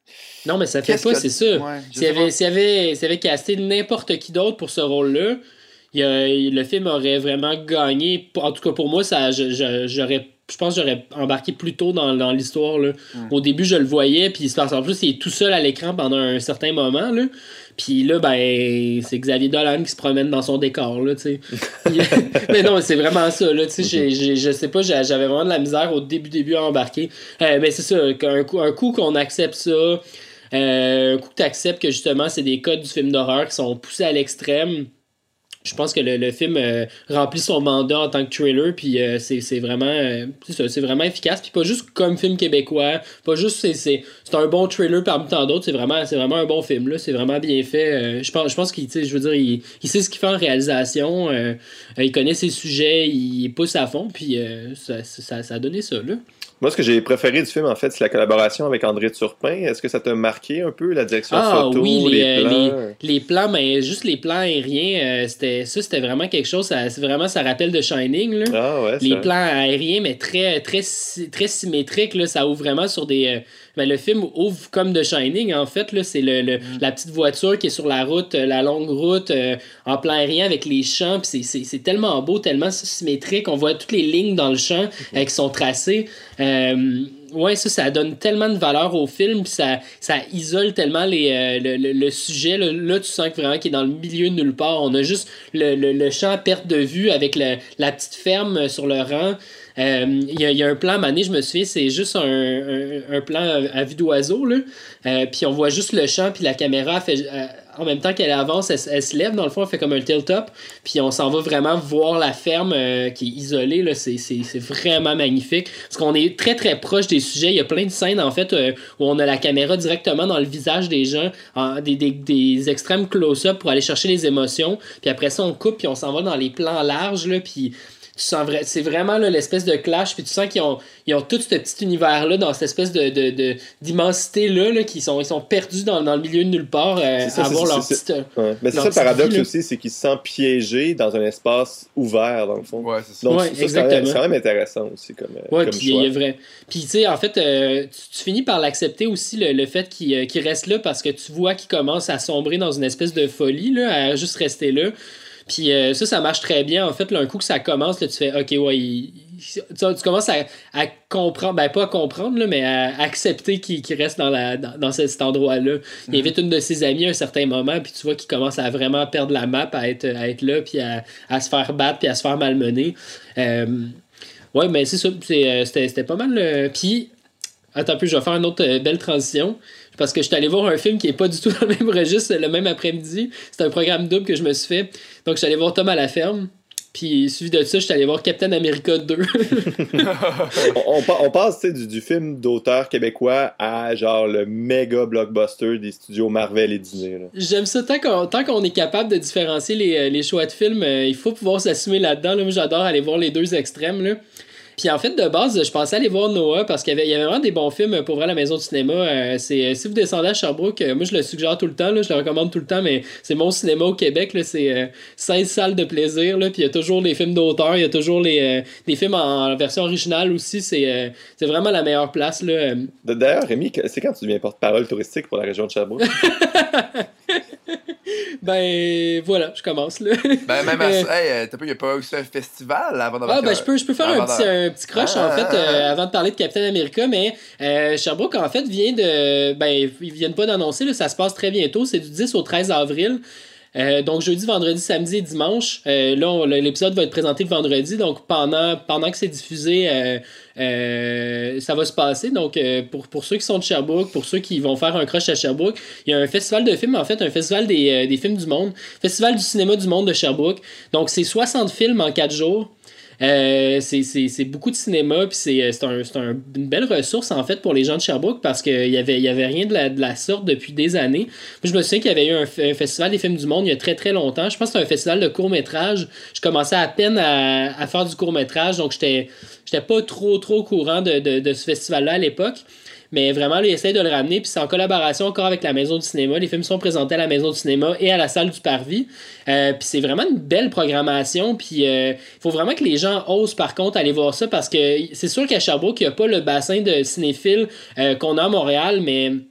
Non, mais ça fait Qu'est-ce pas, que- c'est ça. Ouais, je S'il y sais pas. avait, s'il y avait, s'il y avait casté n'importe qui d'autre pour ce rôle-là, il y a- le film aurait vraiment gagné. En tout cas, pour moi, ça, je- je- j'aurais, je pense que j'aurais embarqué plus tôt dans, dans l'histoire. Là. Mm. Au début, je le voyais, puis en plus, il est tout seul à l'écran pendant un certain moment. Là. Puis là, ben, c'est Xavier Dolan qui se promène dans son décor, là, tu sais. Puis- mais non, c'est vraiment ça, là, tu sais, j'ai- j'ai- je sais pas, j'ai- j'avais vraiment de la misère au début, début à embarquer. Euh, mais c'est ça, un coup, un coup qu'on accepte ça, euh, un coup que tu acceptes que justement, c'est des codes du film d'horreur qui sont poussés à l'extrême. Je pense que le, le film euh, remplit son mandat en tant que thriller, puis euh, c'est, c'est vraiment euh, c'est ça, c'est vraiment efficace, puis pas juste comme film québécois, pas juste c'est, c'est, c'est un bon thriller parmi tant d'autres, c'est vraiment c'est vraiment un bon film là, c'est vraiment bien fait. Euh, je pense je pense qu'il tu sais, je veux dire il, il sait ce qu'il fait en réalisation, euh, euh, il connaît ses sujets, il pousse à fond, puis euh, ça, ça, ça a donné ça là. Moi, ce que j'ai préféré du film, en fait, c'est la collaboration avec André Turpin. Est-ce que ça t'a marqué un peu, la direction Ah photo, oui, les, les euh, plans? les, les plans, mais juste les plans aériens, euh, c'était, ça, c'était vraiment quelque chose, ça, c'est vraiment, ça rappelle The Shining, là. Ah ouais, c'est Les vrai. plans aériens, mais très, très, sy- très symétriques, là, ça ouvre vraiment sur des... euh, ben, le film ouvre comme The Shining, en fait, là, c'est le, le- la petite voiture qui est sur la route, euh, la longue route, euh, en plan aérien avec les champs, puis c'est, c'est, c'est tellement beau, tellement symétrique, on voit toutes les lignes dans le champ euh, qui sont tracées. Euh, ouais, ça, ça donne tellement de valeur au film, puis ça, ça isole tellement les, euh, le, le, le sujet. Là, là, tu sens que vraiment qu'il est dans le milieu de nulle part. On a juste le, le, le champ à perte de vue avec le, la petite ferme sur le rang. Il euh, y, y a un plan, mané, je me souviens, c'est juste un, un, un plan à, à vue d'oiseau, là. Euh, puis on voit juste le champ, puis la caméra fait... Euh, en même temps qu'elle avance, elle, elle se lève, dans le fond, elle fait comme un tilt-up, puis on s'en va vraiment voir la ferme euh, qui est isolée, là. C'est, c'est, c'est vraiment magnifique, parce qu'on est très très proche des sujets, il y a plein de scènes, en fait, euh, où on a la caméra directement dans le visage des gens, en, des, des, des extrêmes close-up pour aller chercher les émotions, puis après ça, on coupe, puis on s'en va dans les plans larges, là, puis... Tu sens vra- c'est vraiment là, l'espèce de clash, puis tu sens qu'ils ont, ils ont tout ce petit univers-là, dans cette espèce de, de, de, d'immensité-là, là, qui sont, ils sont perdus dans, dans le milieu de nulle part, euh, C'est ça, à avoir c'est- leur c'est- petite... Ouais. Mais c'est leur ça le petite paradoxe vie, là. aussi, c'est qu'il se sent piégé dans un espace ouvert, dans le fond. Ouais, c'est ça. Donc, Ouais, ça, c'est, quand exactement. même, c'est quand même intéressant aussi comme, euh, Ouais, comme puis il choix. y a vrai. Puis tu sais, en fait, euh, tu, tu finis par l'accepter aussi, le, le fait qu'il, euh, qu'il reste là, parce que tu vois qu'il commence à sombrer dans une espèce de folie, là, à juste rester là. Puis euh, ça, ça marche très bien. En fait, là, un coup que ça commence, là, tu fais OK, ouais, il- il- tu, tu commences à, à comprendre, ben pas à comprendre, là, mais à accepter qu'il, qu'il reste dans, la, dans, dans cet endroit-là. Il invite une de ses amies à un certain moment, puis tu vois qu'il commence à vraiment perdre la map, à être, à être là, puis à, à se faire battre, puis à se faire malmener. Euh, ouais, mais c'est ça. C'est, euh, c'était, c'était pas mal. euh, Puis, attends un peu, je vais faire une autre euh, belle transition. Parce que je suis allé voir un film qui est pas du tout dans le même registre le même après-midi. C'est un programme double que je me suis fait. Donc, je suis allé voir Tom à la ferme. Puis, suivi de ça, je suis allé voir Captain America deux. on, on, pa- on passe tu sais, du, du film d'auteur québécois à genre le méga blockbuster des studios Marvel et Disney. Là. J'aime ça. Tant qu'on, tant qu'on est capable de différencier les, les choix de films, euh, il faut pouvoir s'assumer là-dedans. Là. Moi, j'adore aller voir les deux extrêmes. Là. Puis en fait, de base, je pensais aller voir Noah parce qu'il y avait, il y avait vraiment des bons films pour vrai à la maison du cinéma. Euh, c'est, si vous descendez à Sherbrooke, euh, moi je le suggère tout le temps, là, je le recommande tout le temps, mais c'est mon cinéma au Québec. Là, c'est euh, seize salles de plaisir. Là, puis il y a toujours des films d'auteur, il y a toujours les, euh, des films en, en version originale aussi. C'est, euh, c'est vraiment la meilleure place. Là. D'ailleurs, Rémi, c'est quand tu deviens porte-parole touristique pour la région de Sherbrooke? Ben voilà, je commence là. Ben, même à Euh, ça, hey, t'as pas, y a pas aussi un festival avant d'avoir. Ah, ben, je peux, je peux faire un avant petit, d'avoir- un petit crush, Ah, en fait, ah, ah, euh, ah. avant de parler de Captain America, mais euh, Sherbrooke, en fait, vient de... Ben, ils viennent pas d'annoncer, là, ça se passe très bientôt, c'est du dix au treize avril. Euh, donc, jeudi, vendredi, samedi et dimanche. Euh, là, on- l'épisode va être présenté le vendredi, donc pendant, pendant que c'est diffusé, euh, euh, ça va se passer. Donc, euh, pour, pour ceux qui sont de Sherbrooke, pour ceux qui vont faire un crush à Sherbrooke, il y a un festival de films, en fait, un festival des, euh, des films du monde, festival du cinéma du monde de Sherbrooke. Donc, c'est soixante films en quatre jours. Euh, c'est, c'est, c'est beaucoup de cinéma, puis c'est, c'est, un, c'est un, une belle ressource en fait pour les gens de Sherbrooke parce qu'il y avait, il y avait rien de la, de la sorte depuis des années. Moi, je me souviens qu'il y avait eu un, un festival des films du monde il y a très très longtemps. Je pense que c'était un festival de court-métrage. Je commençais à peine à, à faire du court-métrage, donc j'étais, j'étais pas trop trop au courant de, de, de ce festival-là à l'époque. Mais vraiment, là, ils essayent de le ramener, puis c'est en collaboration encore avec la Maison du cinéma. Les films sont présentés à la Maison du cinéma et à la salle du Parvis. Euh, puis c'est vraiment une belle programmation, puis il euh, faut vraiment que les gens osent, par contre, aller voir ça, parce que c'est sûr qu'à Sherbrooke, il n'y a pas le bassin de cinéphiles euh, qu'on a à Montréal, mais...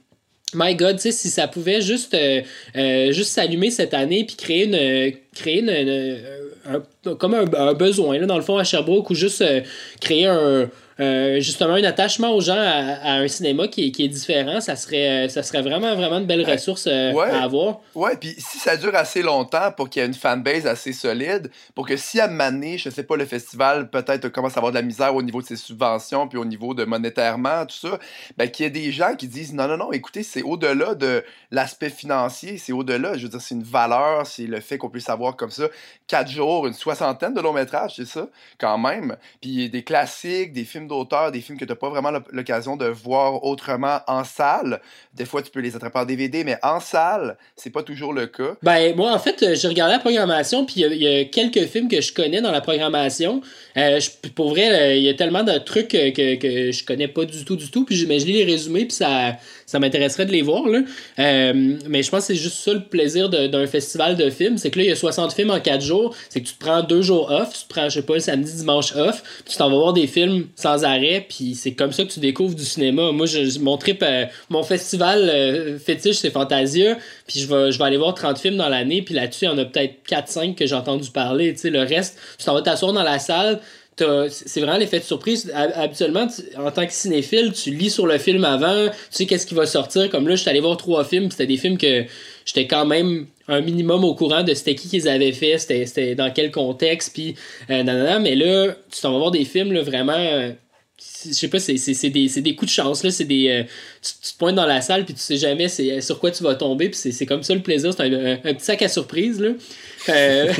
My God, tu sais, si ça pouvait juste, euh, euh, juste s'allumer cette année puis créer une. créer une, une- un- comme un, un besoin, là, dans le fond, à Sherbrooke, ou juste euh, créer un. euh, justement, un attachement aux gens à, à un cinéma qui est, qui est différent, ça serait, ça serait vraiment, vraiment une belle ressource euh, Ouais. à avoir. Ouais, puis si ça dure assez longtemps pour qu'il y ait une fanbase assez solide, pour que si à Mané, je sais pas, le festival peut-être commence à avoir de la misère au niveau de ses subventions, puis au niveau de monétairement, tout ça, ben qu'il y ait des gens qui disent non, non, non, écoutez, c'est au-delà de l'aspect financier, c'est au-delà, je veux dire, c'est une valeur, c'est le fait qu'on puisse avoir comme ça quatre jours, une soixantaine de longs métrages, c'est ça, quand même. Puis des classiques, des films d'auteur, des films que t'as pas vraiment l'occasion de voir autrement en salle. Des fois, tu peux les attraper en D V D, mais en salle, c'est pas toujours le cas. Ben, moi, en fait, euh, j'ai regardé la programmation, puis il y, y a quelques films que je connais dans la programmation. Euh, je, pour vrai, il y a tellement de trucs que, que, que je connais pas du tout, du tout, puis je, mais je lis les résumés, puis ça, ça m'intéresserait de les voir, là. Euh, mais je pense que c'est juste ça le plaisir de, d'un festival de films, c'est que là, il y a soixante films en quatre jours, c'est que tu te prends deux jours off, tu te prends, je sais pas, le samedi, dimanche off, puis tu t'en vas voir des films sans arrêt, puis c'est comme ça que tu découvres du cinéma. Moi, je, mon trip, euh, mon festival euh, fétiche, c'est Fantasia, puis je vais, je vais aller voir trente films dans l'année, puis là-dessus, il y en a peut-être quatre cinq que j'ai entendu parler, tu sais, le reste, tu t'en vas t'asseoir dans la salle, c'est vraiment l'effet de surprise. Habituellement, tu, en tant que cinéphile, tu lis sur le film avant, tu sais qu'est-ce qui va sortir. Comme là, je suis allé voir trois films, c'était des films que j'étais quand même un minimum au courant de c'était qui qu'ils avaient fait, c'était, c'était dans quel contexte, puis euh, nanana, mais là, tu t'en vas voir des films là, vraiment... Euh, je sais pas, c'est, c'est, c'est, des, c'est des coups de chance, là, c'est des... Euh, tu, tu te pointes dans la salle, puis tu sais jamais c'est, sur quoi tu vas tomber, puis c'est, c'est comme ça le plaisir, c'est un, un, un petit sac à surprise, là. Euh...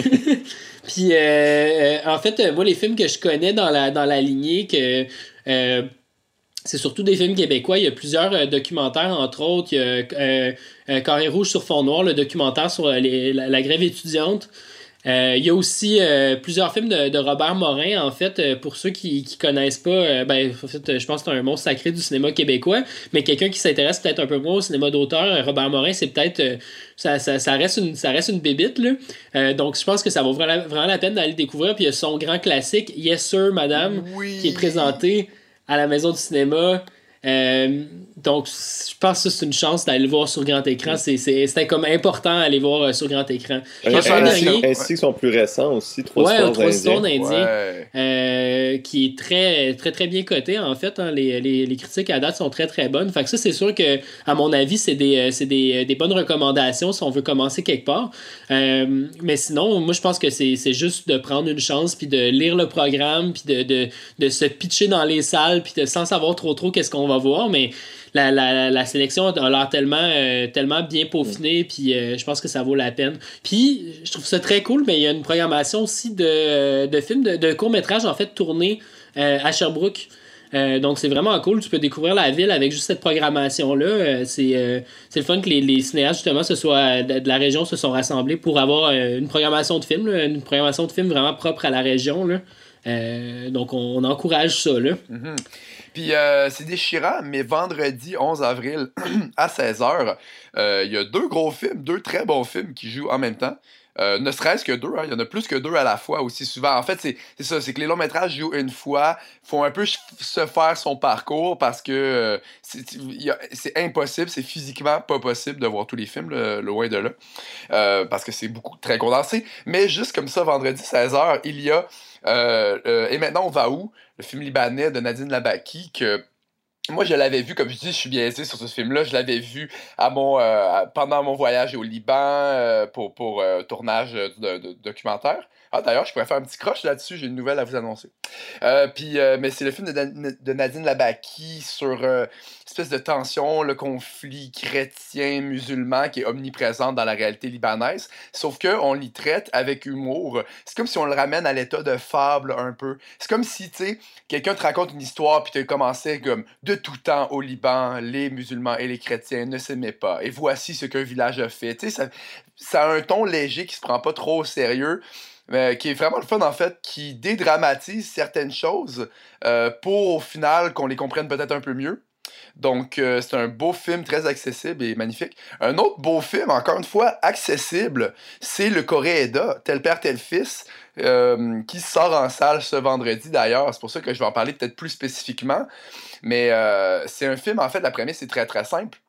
Puis, euh, en fait, moi, les films que je connais dans la, dans la lignée, que euh, c'est surtout des films québécois. Il y a plusieurs euh, documentaires, entre autres. Il y a euh, euh, Carré rouge sur fond noir, le documentaire sur les, la, la grève étudiante. Euh, il y a aussi euh, plusieurs films de, de Robert Morin, en fait, euh, pour ceux qui qui connaissent pas, euh, ben, en fait, je pense que c'est un monstre sacré du cinéma québécois, mais quelqu'un qui s'intéresse peut-être un peu moins au cinéma d'auteur, euh, Robert Morin, c'est peut-être, euh, ça, ça, ça, reste une, ça reste une bébite, là. Euh, donc je pense que ça vaut vraiment, vraiment la peine d'aller le découvrir, puis il y a son grand classique, Yes Sir, Madame, Oui. qui est présenté à la Maison du cinéma. Euh, donc, je pense que c'est une chance d'aller le voir sur grand écran. C'est, c'est, c'était comme important d'aller voir euh, sur grand écran. Un, Pense un, ainsi, ainsi, ainsi que son plus récent aussi, Trois ouais, histoires Trois histoires d'Indiens. d'Indiens, Ouais. euh, qui est très, très, très bien coté, en fait. Hein. Les, les, les critiques à date sont très, très bonnes. Fait que ça, c'est sûr que, à mon avis, c'est des, c'est des, des bonnes recommandations si on veut commencer quelque part. Euh, mais sinon, moi, je pense que c'est, c'est juste de prendre une chance, puis de lire le programme, puis de, de, de se pitcher dans les salles, puis de, sans savoir trop trop qu'est-ce qu'on va voir, mais la, la, la sélection a l'air tellement, euh, tellement bien peaufinée, puis euh, je pense que ça vaut la peine. Puis, je trouve ça très cool, mais il y a une programmation aussi de, de films, de, de courts-métrages, en fait, tournés euh, à Sherbrooke. Euh, donc, c'est vraiment cool. Tu peux découvrir la ville avec juste cette programmation-là. Euh, c'est, euh, c'est le fun que les, les cinéastes, justement, ce soit de, de la région, se sont rassemblés pour avoir euh, une programmation de films, là, une programmation de films vraiment propre à la région, là. Euh, donc, on, on encourage ça, là. Mm-hmm. Puis euh, c'est déchirant, mais vendredi onze avril à seize heures, il euh, y a deux gros films, deux très bons films qui jouent en même temps. Euh, ne serait-ce que deux, il hein, y en a plus que deux à la fois aussi souvent. En fait, c'est, c'est ça, c'est que les longs métrages jouent une fois, font un peu se faire son parcours parce que euh, c'est, y a, c'est impossible, c'est physiquement pas possible de voir tous les films, le, loin de là, euh, parce que c'est beaucoup très condensé. Mais juste comme ça, vendredi seize heures, il y a euh, euh, Et maintenant on va où? Le film libanais de Nadine Labaki que moi, je l'avais vu, comme je dis, je suis biaisé sur ce film-là. Je l'avais vu à mon, euh, pendant mon voyage au Liban euh, pour, pour euh, tournage de, de, de documentaire. Ah, d'ailleurs, je pourrais faire un petit croche là-dessus. J'ai une nouvelle à vous annoncer. Euh, puis, euh, mais c'est le film de, de Nadine Labaki sur euh, espèce de tension, le conflit chrétien-musulman qui est omniprésent dans la réalité libanaise. Sauf qu'on l'y traite avec humour. C'est comme si on le ramène à l'état de fable un peu. C'est comme si, tu sais, quelqu'un te raconte une histoire puis tu commençais comme de tout temps au Liban, les musulmans et les chrétiens ne s'aimaient pas. Et voici ce qu'un village a fait. Tu sais, ça, ça a un ton léger qui se prend pas trop au sérieux. Euh, qui est vraiment le fun, en fait, qui dédramatise certaines choses euh, pour, au final, qu'on les comprenne peut-être un peu mieux. Donc, euh, c'est un beau film très accessible et magnifique. Un autre beau film, encore une fois, accessible, c'est Le Coréeda, Tel père, tel fils, euh, qui sort en salle ce vendredi, d'ailleurs. C'est pour ça que je vais en parler peut-être plus spécifiquement. Mais euh, c'est un film, en fait, la prémisse est très, très simple.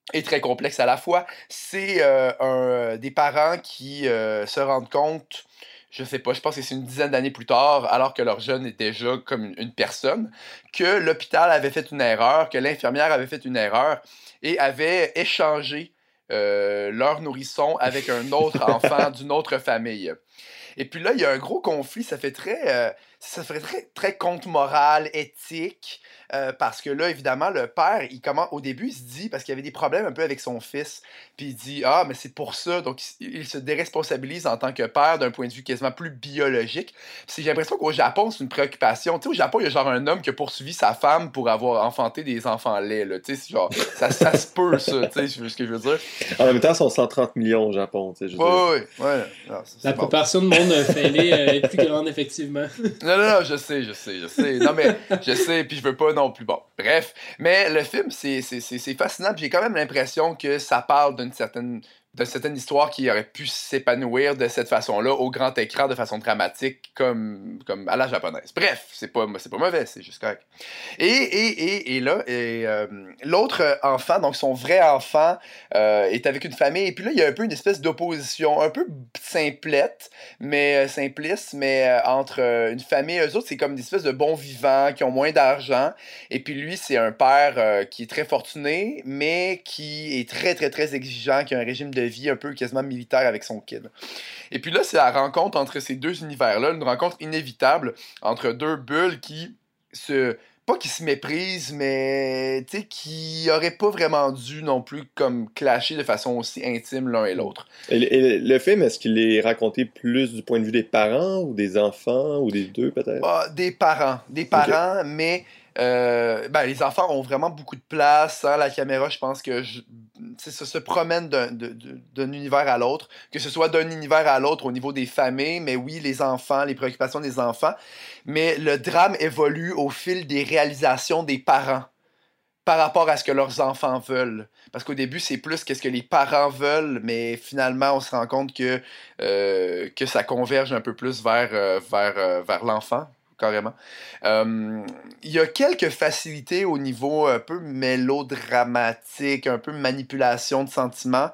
et très complexe à la fois. C'est euh, un, des parents qui euh, se rendent compte, je sais pas, je pense que c'est une dizaine d'années plus tard, alors que leur jeune est déjà comme une, une personne, que l'hôpital avait fait une erreur, que l'infirmière avait fait une erreur et avait échangé euh, leur nourrisson avec un autre enfant d'une autre famille. Et puis là, il y a un gros conflit, ça fait très, euh, ça fait très, très compte moral, éthique, euh, parce que là, évidemment, le père, il commence, au début, il se dit, parce qu'il y avait des problèmes un peu avec son fils, puis il dit, ah, mais c'est pour ça, donc il, il se déresponsabilise en tant que père d'un point de vue quasiment plus biologique. Puis j'ai l'impression qu'au Japon, c'est une préoccupation. Tu sais, au Japon, il y a genre un homme qui a poursuivi sa femme pour avoir enfanté des enfants laids, là. Tu sais, c'est genre, ça, ça se peut, ça, tu sais, ce que je veux dire. En même temps, ils sont cent trente millions au Japon, tu sais, je veux Ouais, dire. ouais, ouais. Non, c'est- c'est La bon. proportion de monde fêlé euh, est plus grande, effectivement. Non, non, non, je sais, je sais, je sais. Non, mais je sais, puis je veux pas non plus. Bon, bref. Mais le film, c'est, c'est, c'est, c'est fascinant. Puis j'ai quand même l'impression que ça parle d'une certaine, d'une certaine histoire qui aurait pu s'épanouir de cette façon-là, au grand écran, de façon dramatique, comme, comme à la japonaise. Bref, c'est pas, c'est pas mauvais, c'est juste correct. Et, et, et, et là, et, euh, l'autre enfant, donc son vrai enfant, euh, est avec une famille. Et puis là, il y a un peu une espèce d'opposition, un peu simplette, mais euh, simpliste, mais euh, entre euh, une famille, eux autres, c'est comme des espèces de bons vivants qui ont moins d'argent. Et puis lui, c'est un père euh, qui est très fortuné, mais qui est très, très, très exigeant, qui a un régime de vie un peu quasiment militaire avec son kid. Et puis là, c'est la rencontre entre ces deux univers-là, une rencontre inévitable entre deux bulles qui se... pas qui se méprisent, mais tu sais, qui auraient pas vraiment dû non plus comme clasher de façon aussi intime l'un et l'autre. Et, le- et le film, est-ce qu'il est raconté plus du point de vue des parents ou des enfants ou des deux peut-être? Ah, des parents, des parents, mais euh, ben, les enfants ont vraiment beaucoup de place. Hein, la caméra, je pense que je, tu sais, ça se promène d'un, de- de- d'un univers à l'autre, que ce soit d'un univers à l'autre au niveau des familles, mais oui, les enfants, les préoccupations des enfants. Mais le drame évolue au fil des réalisations des parents par rapport à ce que leurs enfants veulent. Parce qu'au début, c'est plus qu'est-ce que les parents veulent, mais finalement, on se rend compte que, euh, que ça converge un peu plus vers, euh, vers, euh, vers l'enfant, carrément. Euh, Il y a quelques facilités au niveau un peu mélodramatique, un peu manipulation de sentiments,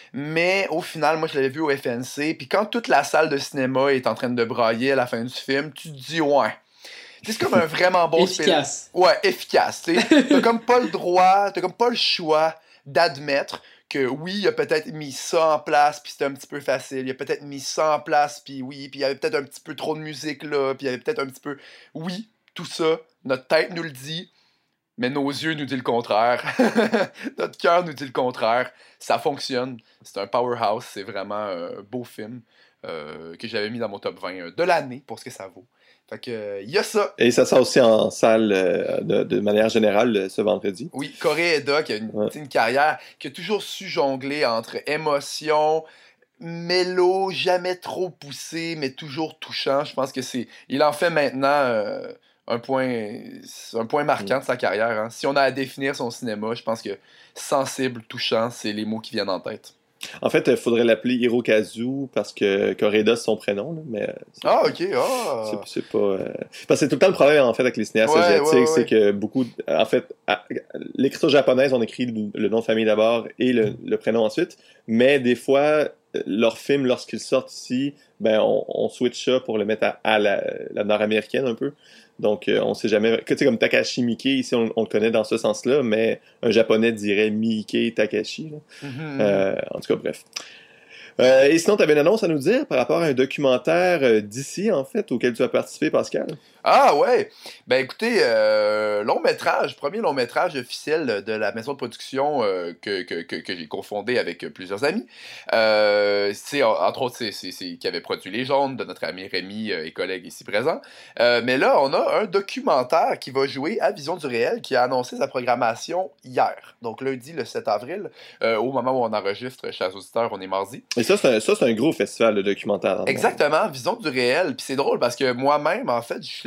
mais au final, moi, je l'avais vu au F N C, puis quand toute la salle de cinéma est en train de brailler à la fin du film, tu te dis « ouais ». C'est comme un vraiment bon Efficace. spin- Ouais, efficace. Tu sais. T'as comme pas le droit, t'as comme pas le choix d'admettre que oui, il a peut-être mis ça en place, puis c'était un petit peu facile. Il a peut-être mis ça en place, puis oui, puis il y avait peut-être un petit peu trop de musique là, puis il y avait peut-être un petit peu... Oui, tout ça, notre tête nous le dit, mais nos yeux nous disent le contraire. Notre cœur nous dit le contraire. Ça fonctionne. C'est un powerhouse. C'est vraiment un beau film euh, que j'avais mis dans mon top vingt de l'année pour ce que ça vaut. Fait que, il y a ça. Et ça sort aussi en salle euh, de, de manière générale euh, ce vendredi. Oui, Corey Eda, qui a une, Ouais. une carrière, qui a toujours su jongler entre émotion, mélo, jamais trop poussé, mais toujours touchant. Je pense que c'est... Il en fait maintenant euh, un point, un point marquant de sa carrière. Hein. Si on a à définir son cinéma, je pense que sensible, touchant, c'est les mots qui viennent en tête. En fait, il faudrait l'appeler Hirokazu parce que Koreda, c'est son prénom, là, mais euh, c'est, Ah, ok. Ah. c'est, c'est pas... euh, Parce que c'est tout le temps le problème, en fait, avec les cinéastes Ouais, asiatiques, ouais, ouais. c'est que beaucoup... En fait, à- l'écriture japonaise, on écrit le, le nom de famille d'abord et le, le prénom ensuite, mais des fois, leurs films, lorsqu'ils sortent ici, ben, on, on switch ça pour le mettre à, à la, la nord-américaine un peu. Donc, euh, on sait jamais... Tu sais, comme Takashi Miike, ici, on, on le connaît dans ce sens-là, mais un japonais dirait Miike Takashi. Là. Mhm. Euh, en tout cas, bref. Euh, et sinon, tu avais une annonce à nous dire par rapport à un documentaire euh, d'ici, en fait, auquel tu as participé, Pascal. Ah ouais! Ben écoutez, euh, long métrage, premier long métrage officiel de la maison de production euh, que, que, que, que j'ai cofondé avec plusieurs amis. Euh, c'est entre autres c'est, c'est, c'est qui avait produit Les Jaunes de notre ami Rémi euh, et collègue ici présent. Euh, mais là, on a un documentaire qui va jouer à Vision du Réel qui a annoncé sa programmation hier. Donc lundi le sept avril, euh, au moment où on enregistre, chers auditeurs, on est mardi. Et ça, c'est un, ça, c'est un gros festival de documentaire. dans le monde. Exactement, Vision du Réel. Puis c'est drôle parce que moi-même, en fait, je le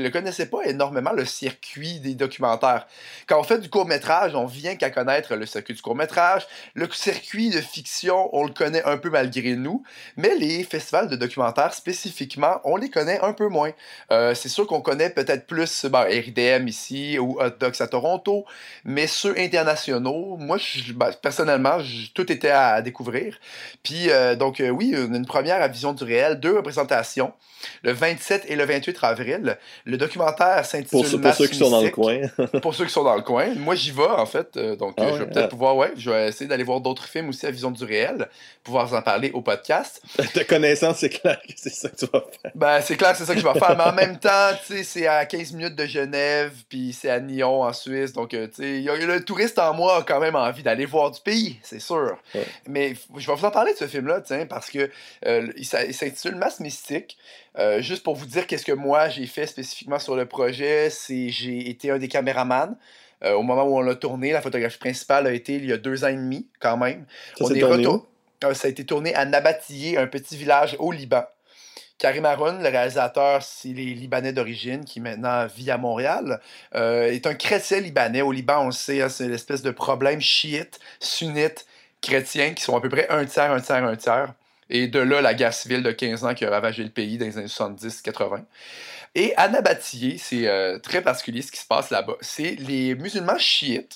connaissait pas énormément le circuit des documentaires. Quand on fait du court-métrage, on vient qu'à connaître le circuit du court-métrage. Le circuit de fiction, on le connaît un peu malgré nous, mais les festivals de documentaires, spécifiquement, on les connaît un peu moins. Euh, c'est sûr qu'on connaît peut-être plus ben, R I D M ici ou Hot Docs à Toronto, mais ceux internationaux, moi, je, ben, personnellement, je, tout était à découvrir. Puis, euh, donc, euh, oui, une première à Vision du réel, deux représentations, le vingt-sept et le vingt-huit avril. Le documentaire s'intitule Pour, pour ceux qui sont dans le coin. Pour ceux qui sont dans le coin. Moi, j'y vais, en fait. Euh, donc, ah euh, ouais, je vais peut-être ah. pouvoir, ouais, je vais essayer d'aller voir d'autres films aussi à Vision du réel, pouvoir vous en parler au podcast. De connaissance, c'est clair que c'est ça que tu vas faire. Ben, c'est clair que c'est ça que je vais faire. Mais en même temps, tu sais, c'est à quinze minutes de Genève, puis c'est à Nyon, en Suisse. Donc, euh, tu sais, le touriste en moi a quand même envie d'aller voir du pays, c'est sûr. Ouais. Mais je vais vous en parler de ce film-là, tiens, parce que euh, il s'intitule Masse Mystique. Euh, juste pour vous dire qu'est-ce que moi j'ai fait spécifiquement sur le projet, c'est j'ai été un des caméramans. Euh, au moment où on l'a tourné, la photographie principale a été il y a deux ans et demi, quand même. Ça, on c'est est tourné retour... où? euh, ça a été tourné à Nabatiyé, un petit village au Liban. Karim Haroun, le réalisateur, c'est les Libanais d'origine, qui maintenant vit à Montréal, euh, est un chrétien libanais. Au Liban, on le sait, hein, c'est l'espèce de problème chiite, sunnite, chrétien, qui sont à peu près un tiers, un tiers, un tiers. Et de là, la guerre civile de quinze ans qui a ravagé le pays dans les années soixante-dix quatre-vingts. Et à Nabatiyé, c'est euh, très particulier ce qui se passe là-bas. C'est les musulmans chiites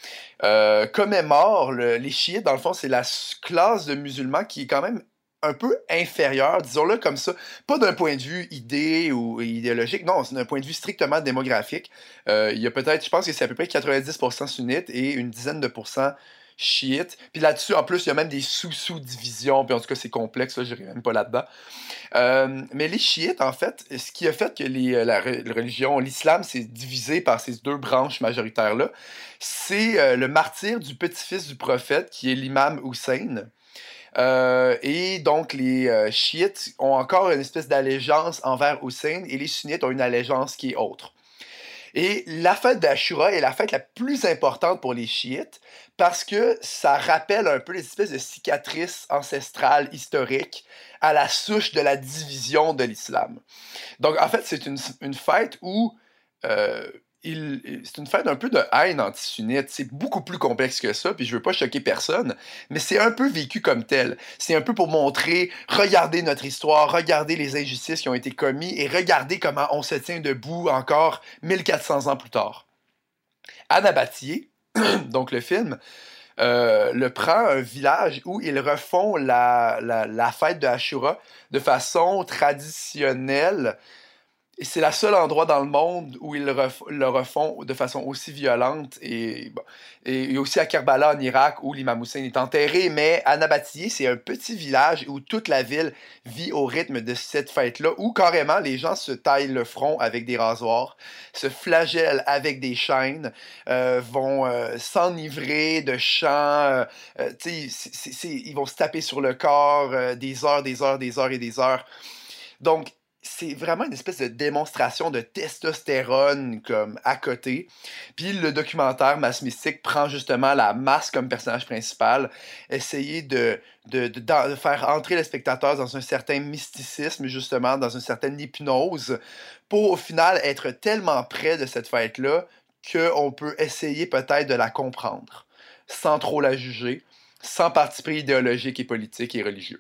euh, commémorent, le, les chiites, dans le fond, c'est la classe de musulmans qui est quand même un peu inférieure, disons-le comme ça, pas d'un point de vue idée ou idéologique, non, c'est d'un point de vue strictement démographique. Euh, il y a peut-être, je pense que c'est à peu près quatre-vingt-dix pour cent sunnites et une dizaine de pourcents chiites. Puis là-dessus, en plus, il y a même des sous-sous-divisions, puis en tout cas, c'est complexe, là, je n'irai même pas là-dedans. Euh, mais les chiites, en fait, ce qui a fait que les, la, la religion, l'islam s'est divisé par ces deux branches majoritaires-là, c'est euh, le martyre du petit-fils du prophète, qui est l'imam Hussein. Euh, et donc, les euh, chiites ont encore une espèce d'allégeance envers Hussein, et les sunnites ont une allégeance qui est autre. Et la fête d'Ashura est la fête la plus importante pour les chiites parce que ça rappelle un peu les espèces de cicatrices ancestrales historiques à la souche de la division de l'islam. Donc, en fait, c'est une, une fête où euh, il, c'est une fête un peu de haine anti-sunnite. C'est beaucoup plus complexe que ça, puis je veux pas choquer personne, mais c'est un peu vécu comme tel. C'est un peu pour montrer, regardez notre histoire, regardez les injustices qui ont été commises et regardez comment on se tient debout encore mille quatre cents ans plus tard. À Nabatiyé, donc le film, euh, le prend un village où ils refont la, la, la fête de Ashura de façon traditionnelle. Et c'est le seul endroit dans le monde où ils le, ref- le refont de façon aussi violente. Et, bon, et aussi à Kerbala, en Irak, où l'imam Hussein est enterré. Mais à Nabatiyé, c'est un petit village où toute la ville vit au rythme de cette fête-là, où carrément les gens se taillent le front avec des rasoirs, se flagellent avec des chaînes, euh, vont euh, s'enivrer de chants. Euh, euh, c'est, c'est, c'est, ils vont se taper sur le corps euh, des heures, des heures, des heures et des heures. Donc, c'est vraiment une espèce de démonstration de testostérone comme à côté. Puis le documentaire Masse Mystique prend justement la masse comme personnage principal, essayer de, de, de, de faire entrer le spectateur dans un certain mysticisme, justement, dans une certaine hypnose, pour au final être tellement près de cette fête-là qu'on peut essayer peut-être de la comprendre, sans trop la juger, sans parti pris idéologique et politique et religieux.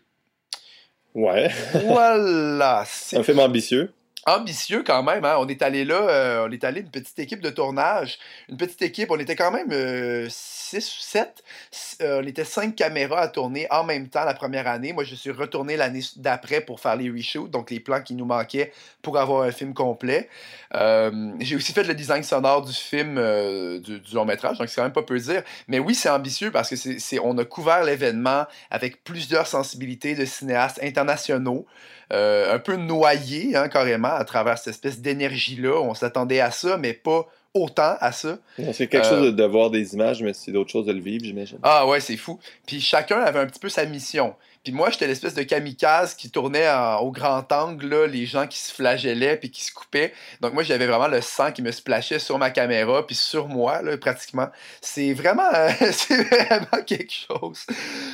Ouais. Voilà. C'est un film ambitieux. Ambitieux quand même, hein? On est allé là, euh, on est allé une petite équipe de tournage, une petite équipe, on était quand même euh, six ou sept, euh, on était cinq caméras à tourner en même temps la première année. Moi, je suis retourné l'année d'après pour faire les reshoots, donc les plans qui nous manquaient pour avoir un film complet. Euh, j'ai aussi fait le design sonore du film, euh, du, du long métrage, donc c'est quand même pas peu dire. Mais oui, c'est ambitieux parce que c'est, c'est, on a couvert l'événement avec plusieurs sensibilités de cinéastes internationaux. Euh, un peu noyé, hein, carrément, à travers cette espèce d'énergie-là. On s'attendait à ça, mais pas autant à ça. C'est quelque euh... chose de, de voir des images, mais c'est d'autres choses de le vivre, j'imagine. Ah ouais, c'est fou. Puis chacun avait un petit peu sa mission. Puis moi, j'étais l'espèce de kamikaze qui tournait en, au grand angle, là, les gens qui se flagellaient puis qui se coupaient. Donc moi, j'avais vraiment le sang qui me splashait sur ma caméra puis sur moi, là, pratiquement. C'est vraiment, euh, c'est vraiment quelque chose.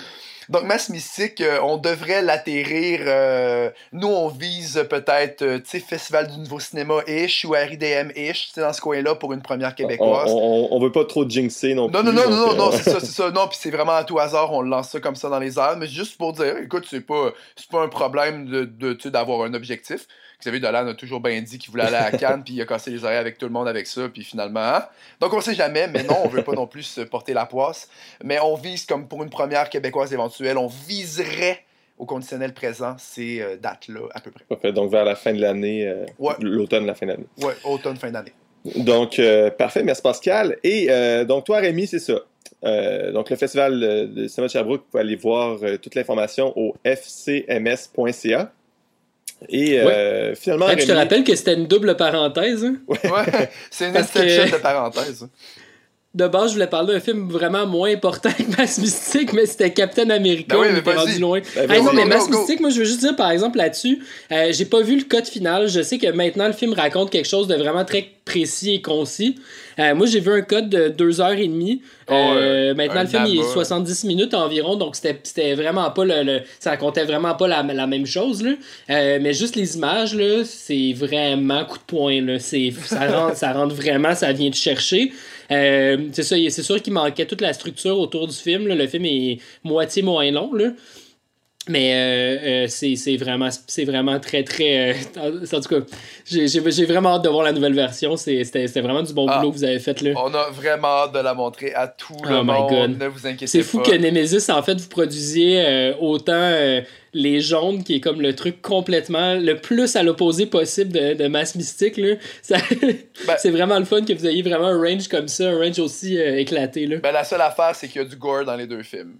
Donc, Masse Mystique, euh, on devrait l'atterrir. Euh, nous, on vise peut-être, euh, tu sais, Festival du Nouveau Cinéma-ish ou R I D M-ish, tu sais, dans ce coin-là pour une première québécoise. On, on, on veut pas trop jinxer non, non plus. Non, non, non, donc, non, euh... non, c'est ça, c'est ça. Non, puis c'est vraiment à tout hasard, on lance ça comme ça dans les airs. Mais juste pour dire, écoute, c'est pas, c'est pas un problème de, de, tu sais, d'avoir un objectif. Xavier Dolan a toujours bien dit qu'il voulait aller à Cannes, puis il a cassé les oreilles avec tout le monde avec ça, puis finalement... Hein? Donc on sait jamais, mais non, on veut pas non plus se porter la poisse. Mais on vise, comme pour une première québécoise éventuelle, on viserait au conditionnel présent ces euh, dates-là, à peu près. Parfait, donc vers la fin de l'année, euh, ouais. l'automne, la fin d'année. Ouais, automne, fin d'année. Donc, euh, parfait, merci Pascal. Et euh, donc toi, Rémi, c'est ça. Euh, donc le Festival de cinéma de Sherbrooke, vous pouvez aller voir euh, toute l'information au f c m s point c a. Et euh, ouais. finalement, hey, Rémi... Je te rappelle que c'était une double parenthèse. Hein? Ouais, c'est une exception que... de parenthèse. De base, je voulais parler d'un film vraiment moins important que Masse Mystique, mais c'était Captain America. Ben oui, on était rendu loin. Ben hey, non, go, mais go, Masse go. Mystique, moi, je veux juste dire, par exemple, là-dessus, euh, j'ai pas vu le code final. Je sais que maintenant, le film raconte quelque chose de vraiment très précis et concis. Euh, moi, j'ai vu un code de deux heures trente. Oh, euh, ouais. Maintenant, un le film abat. il est soixante-dix minutes environ, donc c'était, c'était vraiment pas le, le. Ça racontait vraiment pas la, la même chose, là. Euh, mais juste les images, là, c'est vraiment coup de poing, là. C'est, ça, rentre, ça rentre vraiment, ça vient te chercher. Euh, c'est ça, c'est sûr qu'il manquait toute la structure autour du film, là. Le film est moitié moins long, là. Mais euh, euh, c'est, c'est, vraiment, c'est vraiment très, très... Euh, en tout cas, j'ai, j'ai, j'ai vraiment hâte de voir la nouvelle version. C'est, c'était, c'était vraiment du bon boulot ah, que vous avez fait, là. On a vraiment hâte de la montrer à tout le oh monde. My God. Ne vous inquiétez c'est fou pas. que Nemesis, en fait, vous produisiez euh, autant euh, Les Jaunes, qui est comme le truc complètement le plus à l'opposé possible de, de Masse Mystique, là. Ça, ben, c'est vraiment le fun que vous ayez vraiment un range comme ça, un range aussi euh, éclaté, là. Ben, la seule affaire, c'est qu'il y a du gore dans les deux films.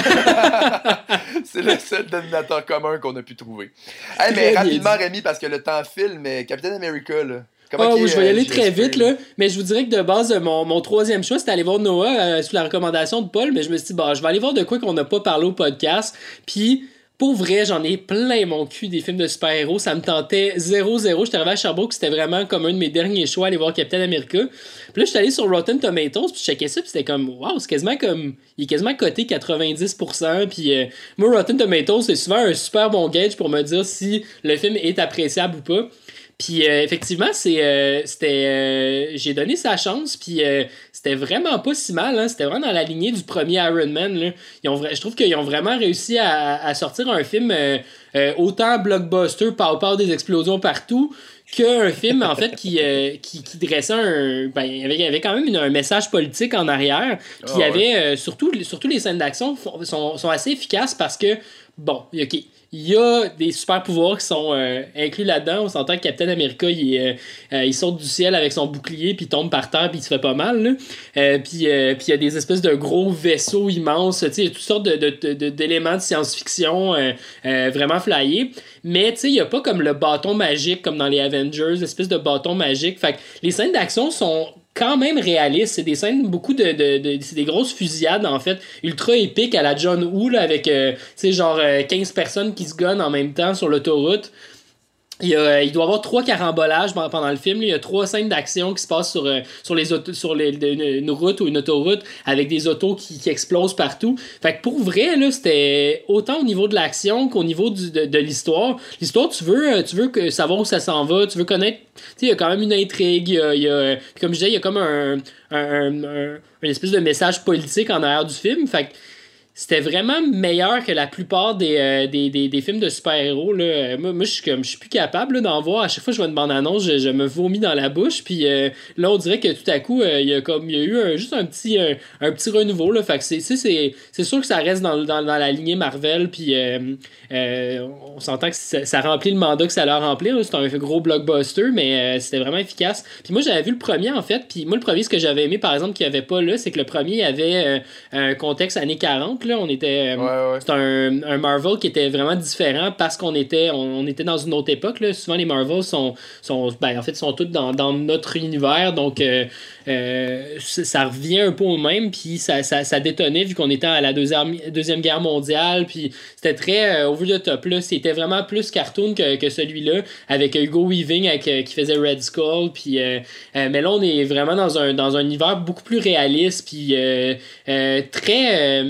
C'est le seul dénominateur commun qu'on a pu trouver. Hey, mais rapidement, Rémi, parce que le temps file, mais Captain America, là. Ah oh, oui, je vais y aller très vite, là. Mais je vous dirais que de base, mon, mon troisième choix, c'était aller voir Noah euh, sous la recommandation de Paul. Mais je me suis dit, bah, je vais aller voir de quoi qu'on n'a pas parlé au podcast. Puis, pour vrai, j'en ai plein mon cul des films de super-héros. Ça me tentait zéro zéro. J'étais arrivé à Sherbrooke, c'était vraiment comme un de mes derniers choix, aller voir Captain America. Puis là, je suis allé sur Rotten Tomatoes, puis je checkais ça, puis c'était comme, waouh, c'est quasiment comme. Il est quasiment coté quatre-vingt-dix pour cent. Puis, euh, moi, Rotten Tomatoes, c'est souvent un super bon gauge pour me dire si le film est appréciable ou pas. Puis euh, effectivement, c'est euh, c'était euh, j'ai donné sa chance, puis euh, c'était vraiment pas si mal, hein. C'était vraiment dans la lignée du premier Iron Man, là. Ils ont, je trouve qu'ils ont vraiment réussi à, à sortir un film euh, euh, autant blockbuster, par par des explosions partout, qu'un film en fait qui, euh, qui, qui dressait un. Ben, il y avait, il y avait quand même une, un message politique en arrière. Puis il y avait euh, surtout, surtout les scènes d'action sont, sont assez efficaces parce que, bon, ok. Il y a des super pouvoirs qui sont euh, inclus là-dedans. On s'entend que Captain America, il, euh, euh, il saute du ciel avec son bouclier, puis il tombe par terre, puis il se fait pas mal. Là. Euh, puis euh, il y a des espèces de gros vaisseaux immenses. Il y a toutes sortes de, de, de, d'éléments de science-fiction euh, euh, vraiment flyés. Mais il n'y a pas comme le bâton magique, comme dans les Avengers, l'espèce de bâton magique. Fait que les scènes d'action sont quand même réaliste. C'est des scènes, beaucoup de, de, de c'est des grosses fusillades, en fait, ultra épiques à la John Woo, là, avec, euh, tu sais, genre euh, quinze personnes qui se gunnent en même temps sur l'autoroute. Il, y a, il doit y avoir trois carambolages pendant le film. Il y a trois scènes d'action qui se passent sur, sur, les auto, sur les, une, une route ou une autoroute avec des autos qui, qui explosent partout. Fait que pour vrai, là, c'était autant au niveau de l'action qu'au niveau du, de, de l'histoire. L'histoire, tu veux, tu veux que, savoir où ça s'en va, tu veux connaître. Tu sais, il y a quand même une intrigue. Il y a, il y a, comme je disais, il y a comme un, un, un, un, une espèce de message politique en arrière du film. Fait que c'était vraiment meilleur que la plupart des, euh, des, des, des films de super-héros. Là. Moi, moi je suis comme je suis plus capable là, d'en voir. À chaque fois que je vois une bande-annonce, je, je me vomis dans la bouche. Puis euh, là, on dirait que tout à coup, euh, il y a comme il y a eu un, juste un petit, un, un petit renouveau. Là. Fait que c'est, c'est, c'est, c'est sûr que ça reste dans, dans, dans la lignée Marvel. Puis euh, euh, on s'entend que ça, ça remplit le mandat que ça leur remplit. Là. C'est un gros blockbuster, mais euh, c'était vraiment efficace. Puis moi, j'avais vu le premier, en fait. Puis moi, le premier, ce que j'avais aimé, par exemple, qu'il n'y avait pas là, c'est que le premier avait euh, un contexte années quarante. Là, on était, euh, ouais, ouais. C'était un, un Marvel qui était vraiment différent parce qu'on était, on, on était dans une autre époque. Là. Souvent, les Marvels sont, sont, ben, en fait, sont tous dans, dans notre univers. Donc, euh, euh, ça revient un peu au même. Puis ça, ça, ça détonnait vu qu'on était à la deuxième, deuxième guerre mondiale. Puis c'était très euh, over the top. Là. C'était vraiment plus cartoon que, que celui-là avec Hugo Weaving avec, euh, qui faisait Red Skull. Puis, euh, euh, mais là, on est vraiment dans un, dans un univers beaucoup plus réaliste. Puis euh, euh, très... Euh,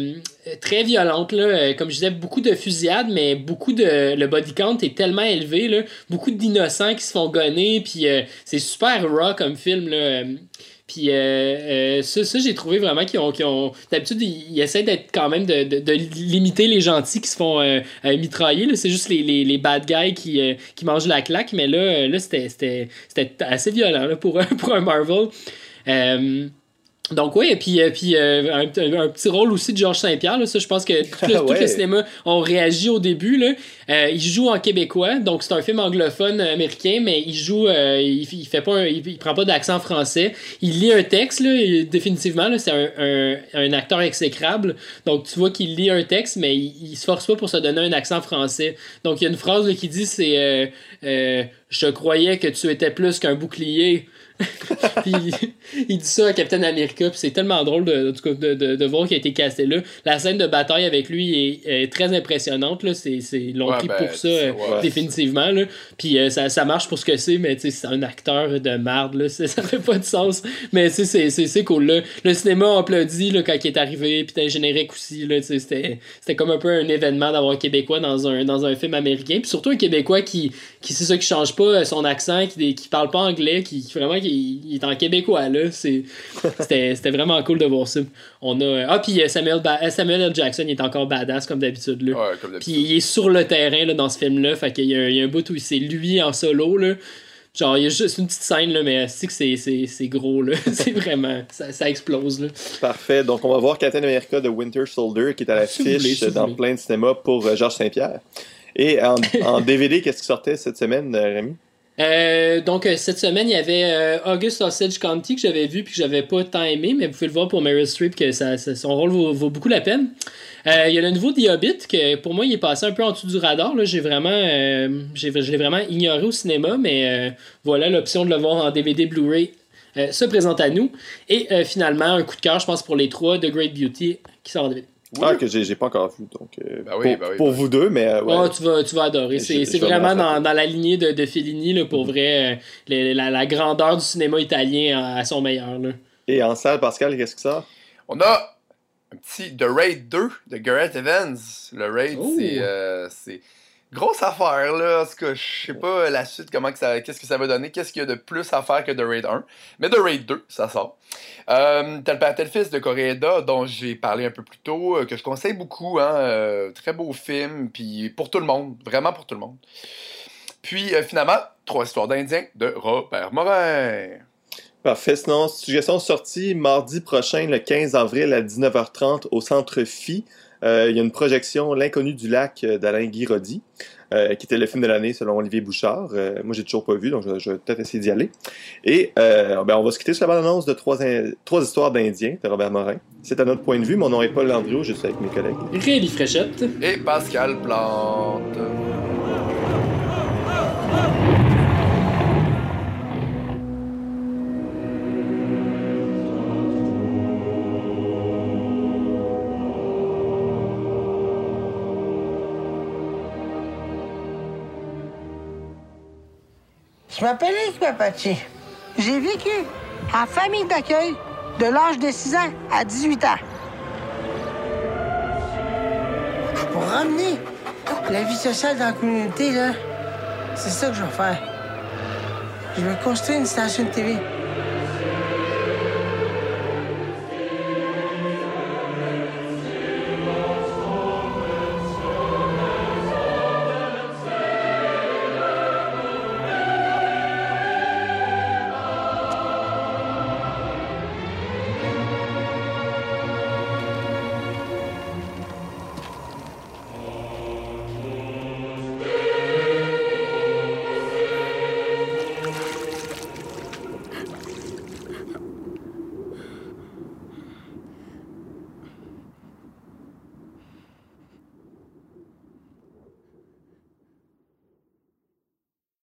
très violente, là. Euh, comme je disais, beaucoup de fusillades, mais beaucoup de... Le body count est tellement élevé, là. Beaucoup d'innocents qui se font gonner, puis euh, c'est super raw comme film, là. Puis euh, euh, ça, ça j'ai trouvé vraiment qu'ils ont... Qu'ils ont... D'habitude, ils, ils essaient d'être quand même de, de, de limiter les gentils qui se font euh, euh, mitrailler, là. C'est juste les, les, les bad guys qui, euh, qui mangent la claque, mais là, là c'était, c'était, c'était assez violent, là, pour, pour un Marvel. Euh... Donc oui, et puis, euh, puis euh, un, un petit rôle aussi de Georges Saint-Pierre, là, ça je pense que tout le, ouais. tout le cinéma ont réagi au début. Là. Euh, il joue en québécois, donc c'est un film anglophone américain, mais il joue, euh, il, il fait pas, un, il, il prend pas d'accent français. Il lit un texte, là, et définitivement, là, c'est un, un, un acteur exécrable. Donc tu vois qu'il lit un texte, mais il, il se force pas pour se donner un accent français. Donc il y a une phrase là, qui dit c'est euh, euh, je croyais que tu étais plus qu'un bouclier. Puis il dit ça à Captain America, puis c'est tellement drôle de, de, de, de, de voir qu'il a été casté là. La scène de bataille avec lui est, est très impressionnante, là. C'est, c'est, ils l'ont ouais, pris ben, pour ça, euh, ouais. définitivement. Là. Puis euh, ça, ça marche pour ce que c'est, mais c'est un acteur de merde, là. Ça fait pas de sens. Mais c'est, c'est, c'est cool. Là. Le cinéma a applaudi là, quand il est arrivé, puis t'as un générique aussi. Là, c'était, c'était comme un peu un événement d'avoir un Québécois dans un, dans un film américain. Puis surtout un Québécois qui, qui c'est ça, qui change pas son accent, qui, qui parle pas anglais, qui, qui vraiment Il, il est en québécois, là. C'est, c'était, c'était vraiment cool de voir ça. On a... Ah, puis Samuel, ba- Samuel L. Jackson, il est encore badass, comme d'habitude, là. Ouais, comme d'habitude. Puis il est sur le terrain, là, dans ce film-là. Fait qu'il y a, il y a un bout où c'est lui en solo, là. Genre, il y a juste une petite scène, là, mais c'est que c'est, c'est, c'est gros, là. C'est vraiment... Ça, ça explose, là. Parfait. Donc, on va voir Captain America de Winter Soldier, qui est à l'affiche dans plein de cinémas pour Georges Saint-Pierre. Et en, en D V D, qu'est-ce qui sortait cette semaine, Rémi? Euh, donc euh, cette semaine il y avait euh, August Osage County que j'avais vu puis que j'avais pas tant aimé, mais vous pouvez le voir pour Meryl Streep que ça, ça, son rôle vaut, vaut beaucoup la peine. Euh, il y a le nouveau The Hobbit que pour moi il est passé un peu en dessous du radar là. J'ai vraiment euh, j'ai, je l'ai vraiment ignoré au cinéma, mais euh, voilà, l'option de le voir en D V D Blu-ray euh, se présente à nous. Et euh, finalement un coup de cœur je pense pour les trois, The Great Beauty qui sort en D V D. Oui. Ah, que j'ai, j'ai pas encore vu, donc euh, ben oui, pour, ben oui, pour ben vous oui. deux, mais... Euh, ouais. Oh, tu, vas, tu vas adorer. C'est, je, c'est je vraiment dans, dans la lignée de, de Fellini, là, pour vrai, euh, les, la, la grandeur du cinéma italien à, à son meilleur. Là. Et en salle, Pascal, qu'est-ce que ça? On a un petit The Raid deux de Gareth Evans. Le Raid, oh. c'est... Euh, c'est... Grosse affaire, là. En tout cas, je sais pas la suite, comment que ça, qu'est-ce que ça va donner, qu'est-ce qu'il y a de plus à faire que The Raid un. Mais The Raid deux, ça sort. Euh, t'as le Père, t'as le Fils de Koreeda, dont j'ai parlé un peu plus tôt, euh, que je conseille beaucoup. Hein, euh, très beau film, puis pour tout le monde, vraiment pour tout le monde. Puis, euh, finalement, Trois histoires d'Indiens de Robert Morin. Parfait. Sinon, suggestion sortie mardi prochain, le quinze avril à dix-neuf heures trente au Centre Phi. Euh, il y a une projection L'Inconnu du lac d'Alain Guiraudy, euh, qui était le film de l'année selon Olivier Bouchard. Euh, moi, j'ai toujours pas vu, donc je, je vais peut-être essayer d'y aller. Et euh, ben, on va se quitter sur la bande-annonce de trois, in... trois histoires d'Indiens de Robert Morin. C'est à notre point de vue. Mon nom est Paul Landriot, je suis avec mes collègues Rémi Fréchette et Pascal Plante. Je m'appelle Eric Papachi. J'ai vécu en famille d'accueil de l'âge de six ans à dix-huit ans. Pour ramener la vie sociale dans la communauté, là, c'est ça que je vais faire. Je vais construire une station de T V.